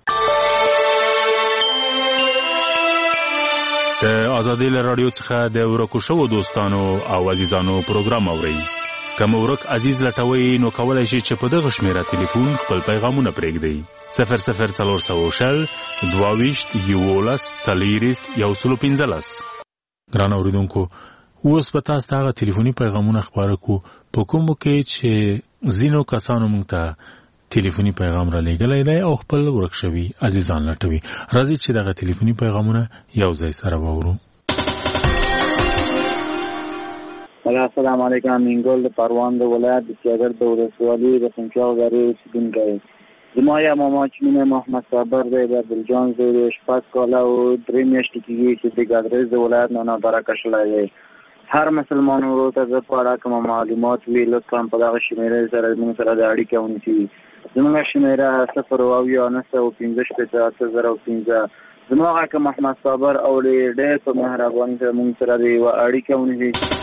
د ازادي راډیو څخه د ورکو شوو دوستانو او عزیزانو پروګرام اورئ. که مو ورک عزیز لټوئ نو کولی شئ چې په دغه شمېره ټلیفون خپل پیغامونه پرېږدئ. صفر صفر څلور سوه شل دوه ویشت یولس څلېرویشت یو سل پنځلس. ګران اورېدونکو، اوس به تاسو ته هغه ټلیفوني پیغامونه خپاره کړو په کومو کې چې ځینو کسانو موږ ته ټلیفوني پیغام را لېږلی دی او خپل ورک شوي عزیزان لټوي. راځئ چې دغه ټلیفوني پیغامونه یو ځای سره واورو. السلام علیکم. منګل د پروان د ولایت د سیاګر د ولسوالۍ د پنځاو غاري اوسیدونکی یم. زما یا ماما چې نوم محمد صابر دی، د عبدالجان زوی دی. شپږ کاله او درې میاشتې کېږي چې د ګادرېز د ولایت نه نابرکه شوی دی. هر مسلمان ورو ته زه په اړه کوم معلومات وي لطفا په دغه شمېرې سره زموږ سره د اړیکې ونیسي. زموږ شمېره صفر اویا نهه سوه پنځه شپېته اته زره پنځه. زما که محمد صابر او ډېر په مهرباني سره موږ سره د یوه اړیکه ونیسي.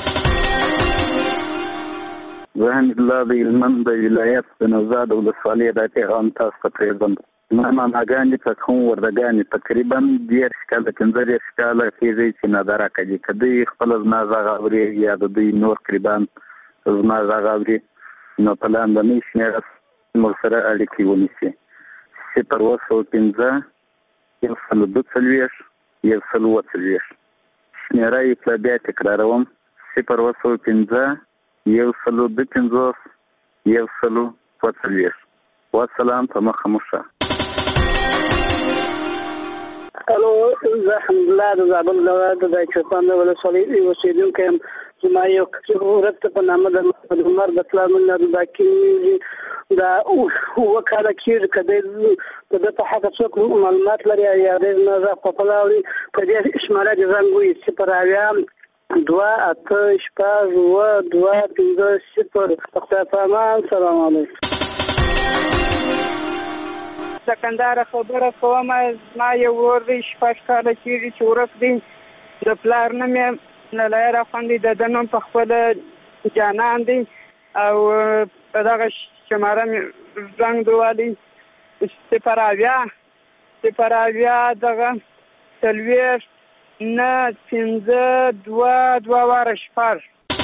زه حمیدالله د هلمند د ولایت د نوزاد ولسوالۍ دا پیغام تاسو ته پرېږدم. زما ماماګانې په کوم وردګانې تقریبا دېرش کاله پنځه دېرش کاله کېږي چې نادرکه دي. که دوی خپله زما غږ اوري یا د دوی نور قریبان زما غږ اوري نو په لاندنۍ شمېره موږ سره اړیکې ونیسي. صفر اووه سوه پنځه یو سل دوه څلوېښت یو سل اووه څلوېښت. شمېره یې بیا تکراروم: صفر اووه سوه پنځه یو سل دوه پنځوس یو سل اووه څلوېښت. والسلام. په مخه مو ښه. الو، زه حمدالله د زابل ولایت د چوپان د ولسوالۍ اوسېدونکی یم. زما یو ورک ته په نامه د محمد عمر د پلار نوم دا کېږي. دا اووه کاله کېږي که دی په ده په حقه څوک معلومات لري یا ډېر نه غږ په خپله اوري په دې شماره کې زنګ ووهي: صفر اویا دوه اته شپږ اووه دوه پنځه صفر. خدای پامان. سلام علیکم. د کندهار خبره کوم. زما یو ورور دی، شپږ کاله کېږي چې ورک دی. د پلار نوم یې نلیر افغان دی، د ده نوم په خپله جانان دی او په دغه شماره مې زنګ دروالی: صفر اویا صفر اویا دغه څلوېښت نه پنځه دوه دوه واره شپږ.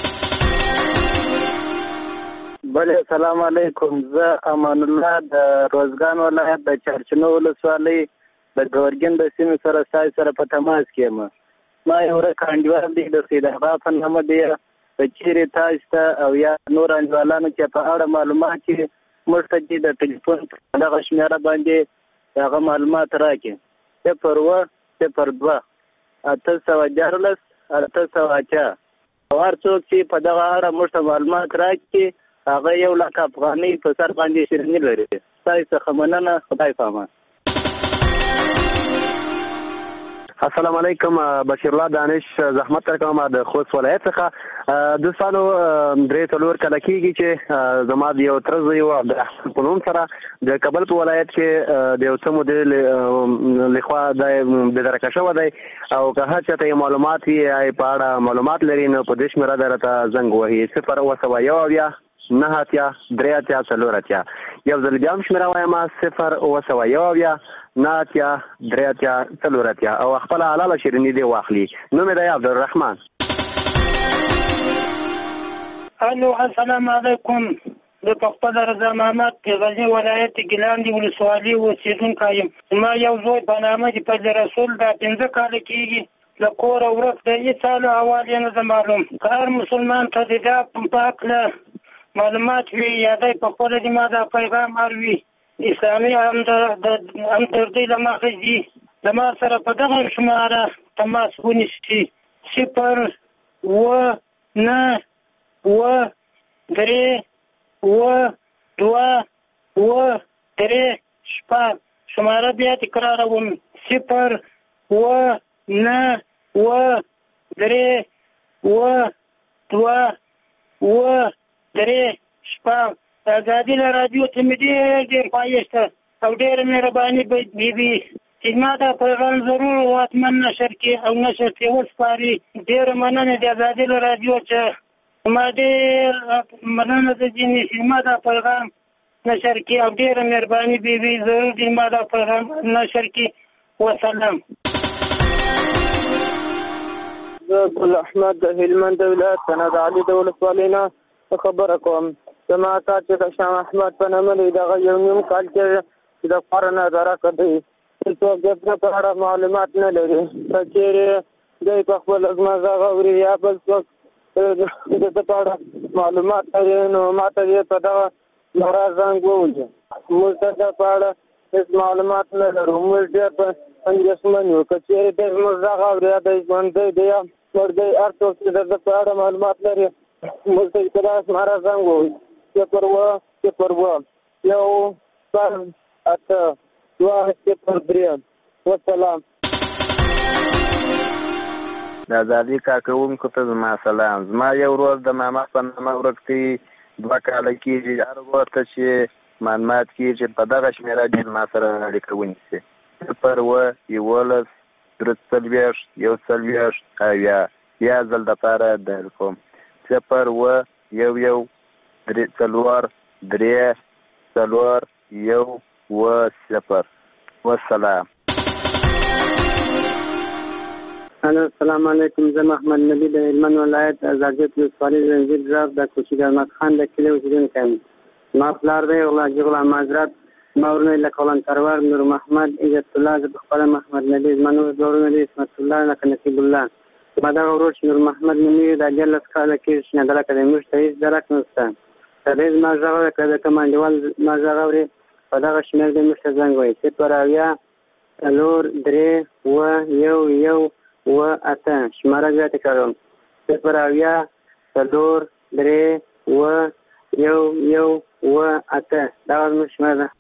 بله، سلام علیکم. زه امان الله د روزګان ولایت د چارچنو ولسوالۍ د ګورګین د سیمې سره ستاسو سره په تماس کې یم. ما یو ورک انډیوال دی د سیدهغا په نامه دی. که چیرې تاسو ته او یا نور انډیوالانو چې په اړه معلومات چې موږ ته چې د ټلیفون په دغه شمېره باندې هغه معلومات راکړي: صفر اووه صفر دوه اته سوه دیارلس اته سوه اته. او هر څوک چې په دغه اړه موږ ته معلومات راکړي هغه یو لک افغانۍ په سر باندې شیریني لري. ستاسو څخه مننه. خدای پامان. السلام علیکم. بشیر الله دانش زحمت درکوم د خوست ولایت څخه. دوستانو درې څلور کاله کېږي چې زما د یو تره زوی و عبدالرحمن په نوم سره د کابل په ولایت کې د یو څه مودې لخوا دی بېدرکه شوی دی او که هر چاته یې معلومات وي یا په اړه معلومات لري نو په دې شمېره دی راته زنګ ووهي: صفر اووه سوه یو اویا نهه اتیا درې اتیا څلور اتیا. یو ځل بیا هم شمېره وایم: صفر اووه سوه یو اویا نهه اتیا درې اتیا څلور اتیا. او خپله حلاله شیریني دې واخلي. نوم یې دی عبدالرحمن. الو، السلام علیکم. د پخپله رضا محمد د غزني ولایت ګیلان د ولسوالۍ اوسېدونکی یم. زما یو زوی په نامه د فضل رسول دا پنځه کاله کېږي له کوره ورک دی. هېڅ حال او احوال یې نه ده معلوم. که هر مسلمان ته د دا په هکله معلومات وي یا دی په خپله د ما دا پیغام اروي اسلامي همدردۍ له مخې دي د ما سره په دغه شماره تماس ونیسي: صفر اووه نهه اووه درې اووه دوه اووه درې شپږ. شماره بیا تکراروم: صفر اووه نهه اووه درې اوه دوه اوه درې شپږ. د ازادي رادیو ته مې ډېر ډېر ښایست او ډېره مهرباني بیبي چې ما دا پیغام ضرور واکمن نشر کړي او نشر ته وسپاري. ډېره مننه د ازادي رادیو چې ما ډېر مننه د ځینې چې ما دا پیغام نشر کړي او ډېره مهرباني بیبي ضرور دې ما دا پیغام نشر کړي. وسلام. زه ګل احمد د هلمند ولایت څخه د علي د ولسوالۍ نه خبره کوم. زما کار چې د شاه احمد په نامه دی دغه یو نیم کال کې چې د کار نه درکه دی څوک د دې په اړه معلومات نه لري. که چېرې دوی په خپل زما غږ اوري یا بل څوک د دې په اړه معلومات لري نو ما ته یې په دغه لاره زنګ ووهي. موږ د دې په اړه هېڅ معلومات نه لرو. موږ ډېر په اندېښمن یو. که چېرې دوی زموږ غږ اوري یا دی ژوندی دی یا مړ دی هر څوک چې د دې په اړه معلومات لري موږ ته یې په دغه ماره زنګ ووهي. صفر اوه صفر اوه یو شپږ اته دوه صفر درې. وسلام. د ازادي کارکوونکو ته زما سلام. زما یو ورور د ماما په نامه ورک دی دوه کاله کېږي. هر ورور ته چې معلومات کېږي چې په دغه شمېره دې ما سره اړیکه ونیسي. صفر اوه یولس درې څلوېښت یو څلوېښت اویا. بیا ځل دپاره در کوم. صفر اوه یو یو درې څلور درې څلور یو اوه صفر. والسلام. السلام علیکم. زه محمد نبی د هلمند ولایت ازادیت ولسوالۍ زنځیر ډراف د کوچي احمد خان د کلي اوسېدونکی یم. زما پلار دی غلاجي غلام حضرت، زما ورونه لکه غلام سرور، نور محمد، عزت الله، زه پخپله محمد نبی، زما نور دوه ورونه دي اسمت الله لکه نصیب الله. زما دغه ورور چې نور محمد نومېږي دا دیارلس کاله کېږي چې ندرکه دی. موږ ته هېڅ درک نشته. که دی زما غږ اوري که د کوم انډیوال زما غږ اوري په دغه شمېر دی موږ ته زنګ وایي. صفر اویا څلور درې اوه یو یو اوه اته. شماره بیا تکراروم. صفر اویا څلور درې اوه یو یو اوه اته. دغه زموږ شمېره ده.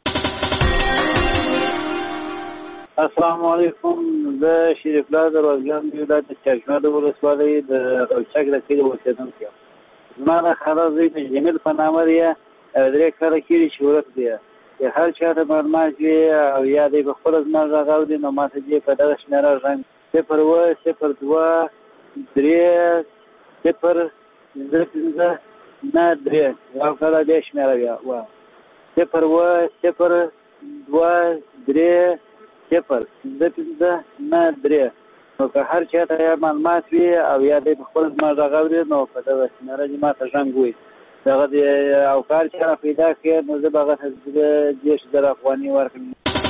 السلام علیکم. زه شریف الله د روزګان د ولایت د چشمه د ولسوالۍ د غوچک د کلي اوسېدونکی یم. زما د خاله زوی د جمیل په نامه دی. درې کاله کېږي چې ورک دی. چې هر چا ته معلومات وي او یا دی په خپله زما غږ اوري نو ما ته دې په دغه شمېره زنګ صفر اوه صفر دوه درې صفر پنځه پنځه نه درې. یو کله دې شمېره بیا وه صفر اوه صفر دوه درې صفر پنځه پنځه نه درې. نو که هر چا ته معلومات وي او یا دی په خپله زما غږ اوري نو په دغه شمېره دې ما ته زنګ ووایي. دغه د او کار چې را پیدا کړي نو زه به هغه ته دېرش زره افغانۍ ورکړم.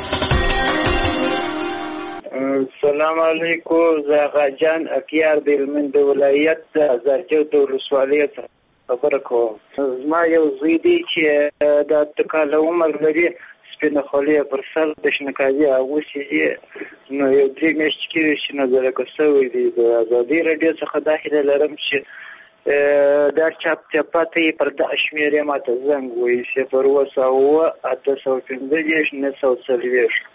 السلام علیکم. زه غاجان اکیار د هلمند د ولایت د ازارجو د ولسوالۍ څخه خبره کوم. زما یو زوی دی چې د اته کاله عمر لري. سپینه خولۍ پر سر د شنکازي اغوستې دي. نو یو درې میاشتې کېږي چې نظرکه شوی دی. د ازادي راډیو څخه دا هیله لرم چې دا چاپ چاپاته یې پر دغه شمېرې ما ته زنګ ووایي. صفر اوه سوه اوه اته سوه پنځه دېرش نهه سوه څلوېښت.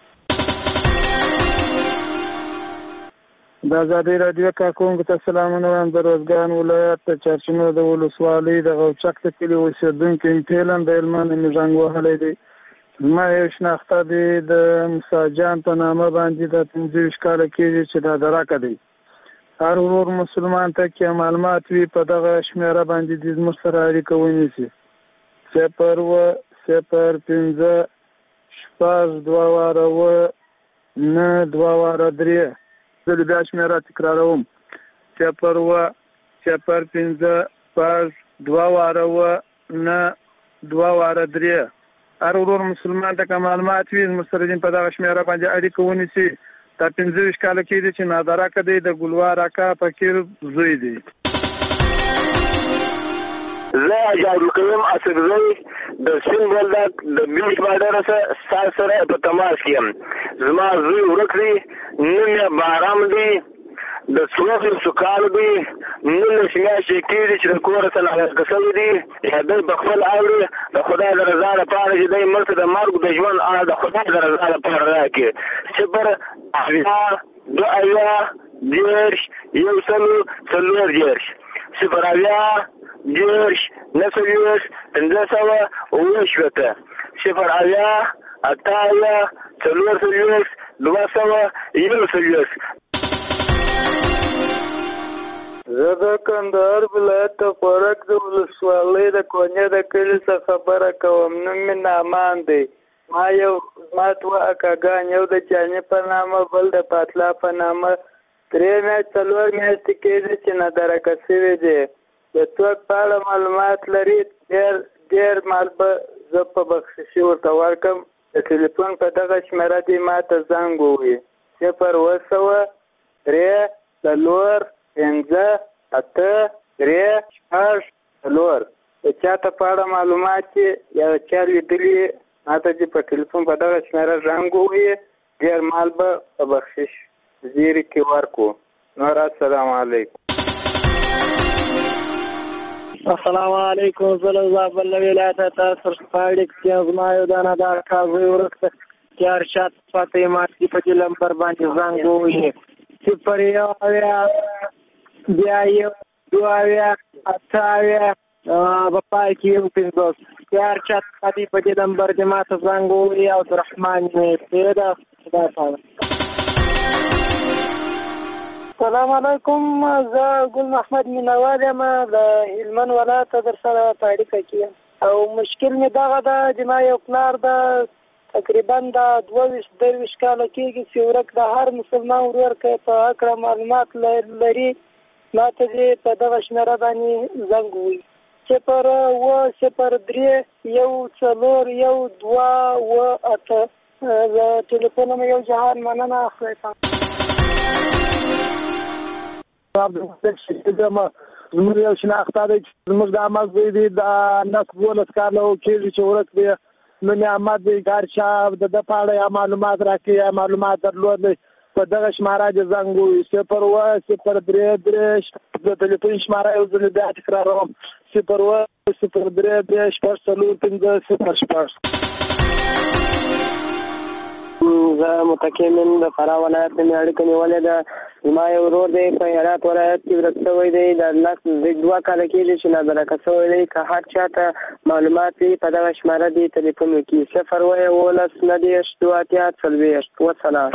د ازادي راډیو کارکوونکو ته سلامونه وایم. د روزګان ولایت د چارچینو د ولسوالۍ د غوچک د کلي اوسېدونکی یم. فعلا د هلمند مې زنګ وهلی دی. زما یو شناخته دی د موسی جان په نامه باندې د پنځه ویشت کاله کېږي چې دا درکه دی. هر ورور مسلمان ته کې معلومات وي په دغه شمېره باندې دې زموږ سره اړیکه ونیسي. صفر اوه صفر پنځه شپږ دوه واره اوه نه دوه واره درې. زه بیا شمېره تکراروم. صفر اوه صفر پنځه شپږ دوه واره اوه نه دوه واره درې. هر ورور مسلمان ته که معلومات وي زموږ سره دې په دغه شمېره باندې اړیکه ونیسي. دا پنځه ویشت کاله کېږي چې نادرکه دی. د ګلوار اکا فقیر زوی دی. زه اجازالکریم اسدزی د سیند وردک د بیچ بارډر سره سره په تماس کې یم. زما زوی ورک دی. نوم یې بارام دی. د څلور ویشتو کالو دی. نولس میاشتې کېږي چې د کوره څخه ناغېږه شوی دی. یا دی په خپل اوري د خدای د رضا لپاره چې دی مړ ته د مرګ د ژوند اړه د خدای د رضا لپاره راکړي. صفر اویا دوه اویا دېرش یو سلو څلور دېرش. صفر اویا دېرش نهه څلوېښت پنځه سوه اووه شپېته صفر اویا اته اویا څلور څلوېښت دوه سوه یو څلوېښت. زه د کندهار ولایت د خوراک د ولسوالۍ د کونې د کلي څخه خبره کوم. نوم مې نعمان دی. ما یو ما دوه اکاګان، یو د جانې په نامه بل د پاتلا په نامه. درې میاشتې څلور میاشتې کېږي چې نادرکه شوي دي. د توک په اړه معلومات لري؟ ډېر ډېر مال به زه په بخششي ورته ورکړم. د ټلیفون په دغه شمېره دې ما ته زنګ ووهي صفر اوه سوه درې څلور پنځه اته درې شپږ څلور. د چاته په اړه معلومات چې یا چا لیدلي ما ته دې په ټلیفون په دغه شمېره زنګ ووهي. ډېر مال به په بخشش زیري کې ورکړو. نور السلام علیکم. السلام علیکم. زه له زابل ولایت تاسو سره کې زما یو دانه دا کاوی ورکته چې ارشاد پاتې ماتي په لمبر باندې زنګ ووهي صفر یو اویا بیا یو دوه اویا اته اویا په پای کې یو پنځوس چې ارشاد پاتې په لمبر کې ما ته زنګ ووهي. عبدالرحمن مې پیدا خدا تعالی. السلام علیکم. زه ګل محمد مینوال یم د هلمند ولایت در سره په اړیکه کې یم او مشکل مې دغه ده چې ما یو پلار ده تقریبا د دوه ویشت درویشت کاله کېږي چې ورک د هر مسلمان ورور کې په هکله معلومات لري. ما ته دې په دغه شمېره باندې زنګ ووهي صفر اوه صفر درې یو څلور یو دوه اوه اته. د ټلیفون مې یو جهان مننه. خدای پاک. زموږ یو شناخته دی چې زموږ د عمل زوی دی د نس دولس کاله کېږي چې ورک دی. نوم یې احمد دی. هر چا د ده په اړه یا معلومات راکړي یا معلومات درلودلی په دغه شماره دې زنګ ووهي صفر اوه صفر درې درې. د ټلیفون شماره یو ځل بیا تکراروم صفر اوه صفر درې درې شپږ څلور پنځه صفر شپږ. زه متکمن د فراه ولایت نه اړیکه نیولې ده. زما یو ورور دی په هرات ولایت کې ورک شوی دی. د لس دوه کاله کېږي چې نادرکه شوی دی. که هر چا ته معلومات وي په دغه شماره دې ټلیفون وکړي صفر اوه اوولس نهه دېرش دوه اتیا څلوېښت. وسلام.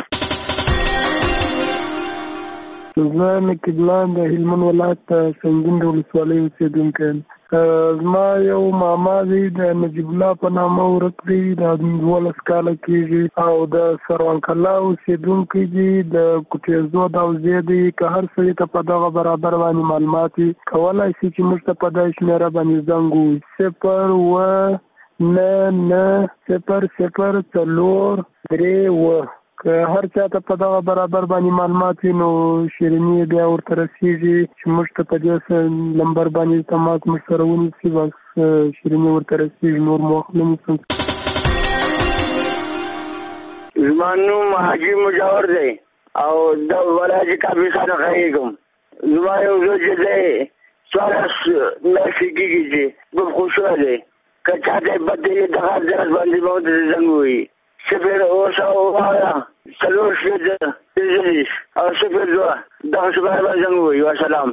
زه نقیبلان د هلمند ولایت سنګین د ولسوالۍ اوسېدونکی یم. زما یو ماما دی د نجیب الله په نامه ورک دی. د دولس کاله کېږي او د سروان کلا اوسېدونکی دی. د کوټېزو د حوزې دی. که هر سړي ته په دغه برابر باندې معلومات وي کولی شي چې موږ ته په دغه شمېره باندې زنګ ووهي صفر اوه نهه نهه صفر صفر څلور درې اوه. که هر چا ته په دغه برابر باندې معلومات وي نو شیریني بیا ورته رسېږي چې موږ ته په دې نمبر باندې تماس موږ سره ونیسي. بس شیریني ورته رسېږي. نور مو وخت نه نیسم. زما نوم حاجي مجاور دی او د ولایت کافي څخه غږیږم. زما یو زوی چې دی څوارلس میاشتې کېږي چې ډېر خوشحاله دی. که چا ته بد دی دغه درس باندې به ورته زنګ ووهي صفر اوه سوه اویا څلور شپېته پنځه دېرش او صفر دوه. دغه شمېره باندې زنګ ووهي. وسلام.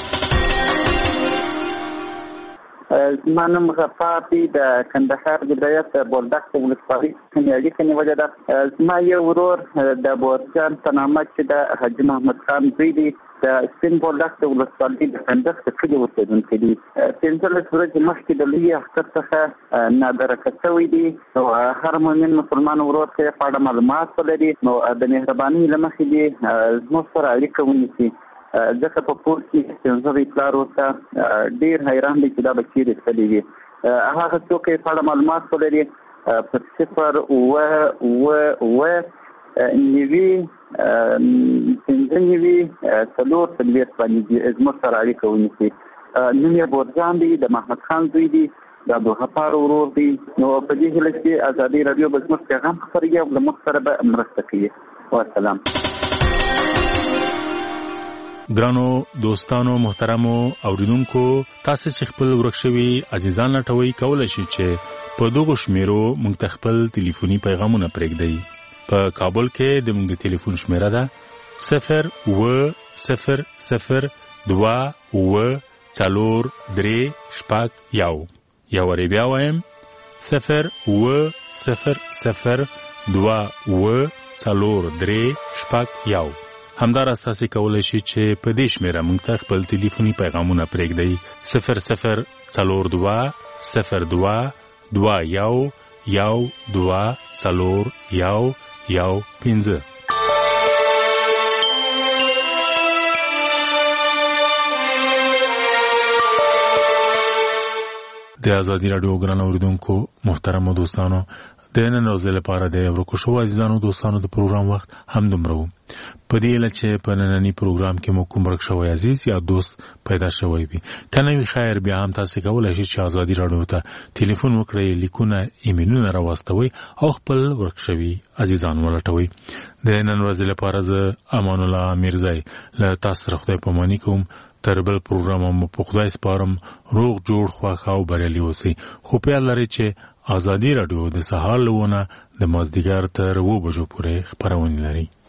زما نوم غفار دی د کندهار ولایت د بولدک ولسوالۍ څخه اړیکه نیولې ده. زما یو ورور د بورجان په نامه چې د حاجي محمد خان زوی دی د سپین بولدک د ولسوالۍ د کندهار د کلي اوسېدونکی دی. پنځلس ورځې مخکې د لوی اختر څخه نادرکه شوی دی. نو هر مؤمن مسلمان ورور ته په اړه معلومات ولري نو د مهربانۍ له مخې دې زموږ سره اړیکه ونیسي. ځکه په کور کې پنځه پلار ورته ډېر حیران دی چې دا به چېرې تللی وي. هغه څوک یې په اړه معلومات ولري پر صفر اوه اوه اوه نوي پنځه نوي څلور څلوېښت باندې زموږ سره اړیکه ونیسي. نوم یې بورجان دی. د محمد خان زوی دی. د عبدالغفار ورور دی. نو په دې هیله چې ازادي راډیو به زموږ پیغام خپروي او له موږ سره به مرسته کوي. والسلام. ګرانو دوستانو محترمو اوریدونکو تاسو چې خپل ورک شوي عزیزان لټوي کولای شئ چې په دغه شمیرو موږ ته خپل ټلیفوني پیغامونه پرېږدئ. په کابل کې د موږ د ټلیفون شمیره ده صفر اوه صفر صفر دوه اوه څلور درې شپږ یو یو وری بیا وایم صفر اوه صفر صفر دوه اوه څلور درې شپږ یو. همداراز تاسې کولی شئ چې په دې شمېره موږ ته خپل تلیفوني پیغامونه پرېږدئ صفر صفر څلور دوه صفر دوه دوه یو یو دوه څلور یو یو پنځه. د ازادي راډیو ګران اوریدونکو محترمو دوستانو، د نن ورځې لپاره د ورکو شوو عزیزانو دوستانو د پروګرام وخت هم دومره و. په دې هیله چې په ننني پروګرام کې مو کوم ورک شوی عزیز یا دوست پیدا شوی وي. که نه وي خیر، بیا هم تاسې کولی شئ چې ازادي راډیو ته ټلیفون وکړئ، لیکونه ایمیلونه راواستوئ او خپل ورک شوي عزیزان ولټوئ. د نن ورځې لپاره زه امان الله میرزی له تاسو سره خدای پاماني کوم. تر بل پروګرام مو په خدای سپارم. روغ جوړ خوښ او بریالي اوسئ. خو په یاد لرئ چې ازادي راډیو د سهار له ونه د مازدیګر تر اوه بجو پورې خپرونې لري.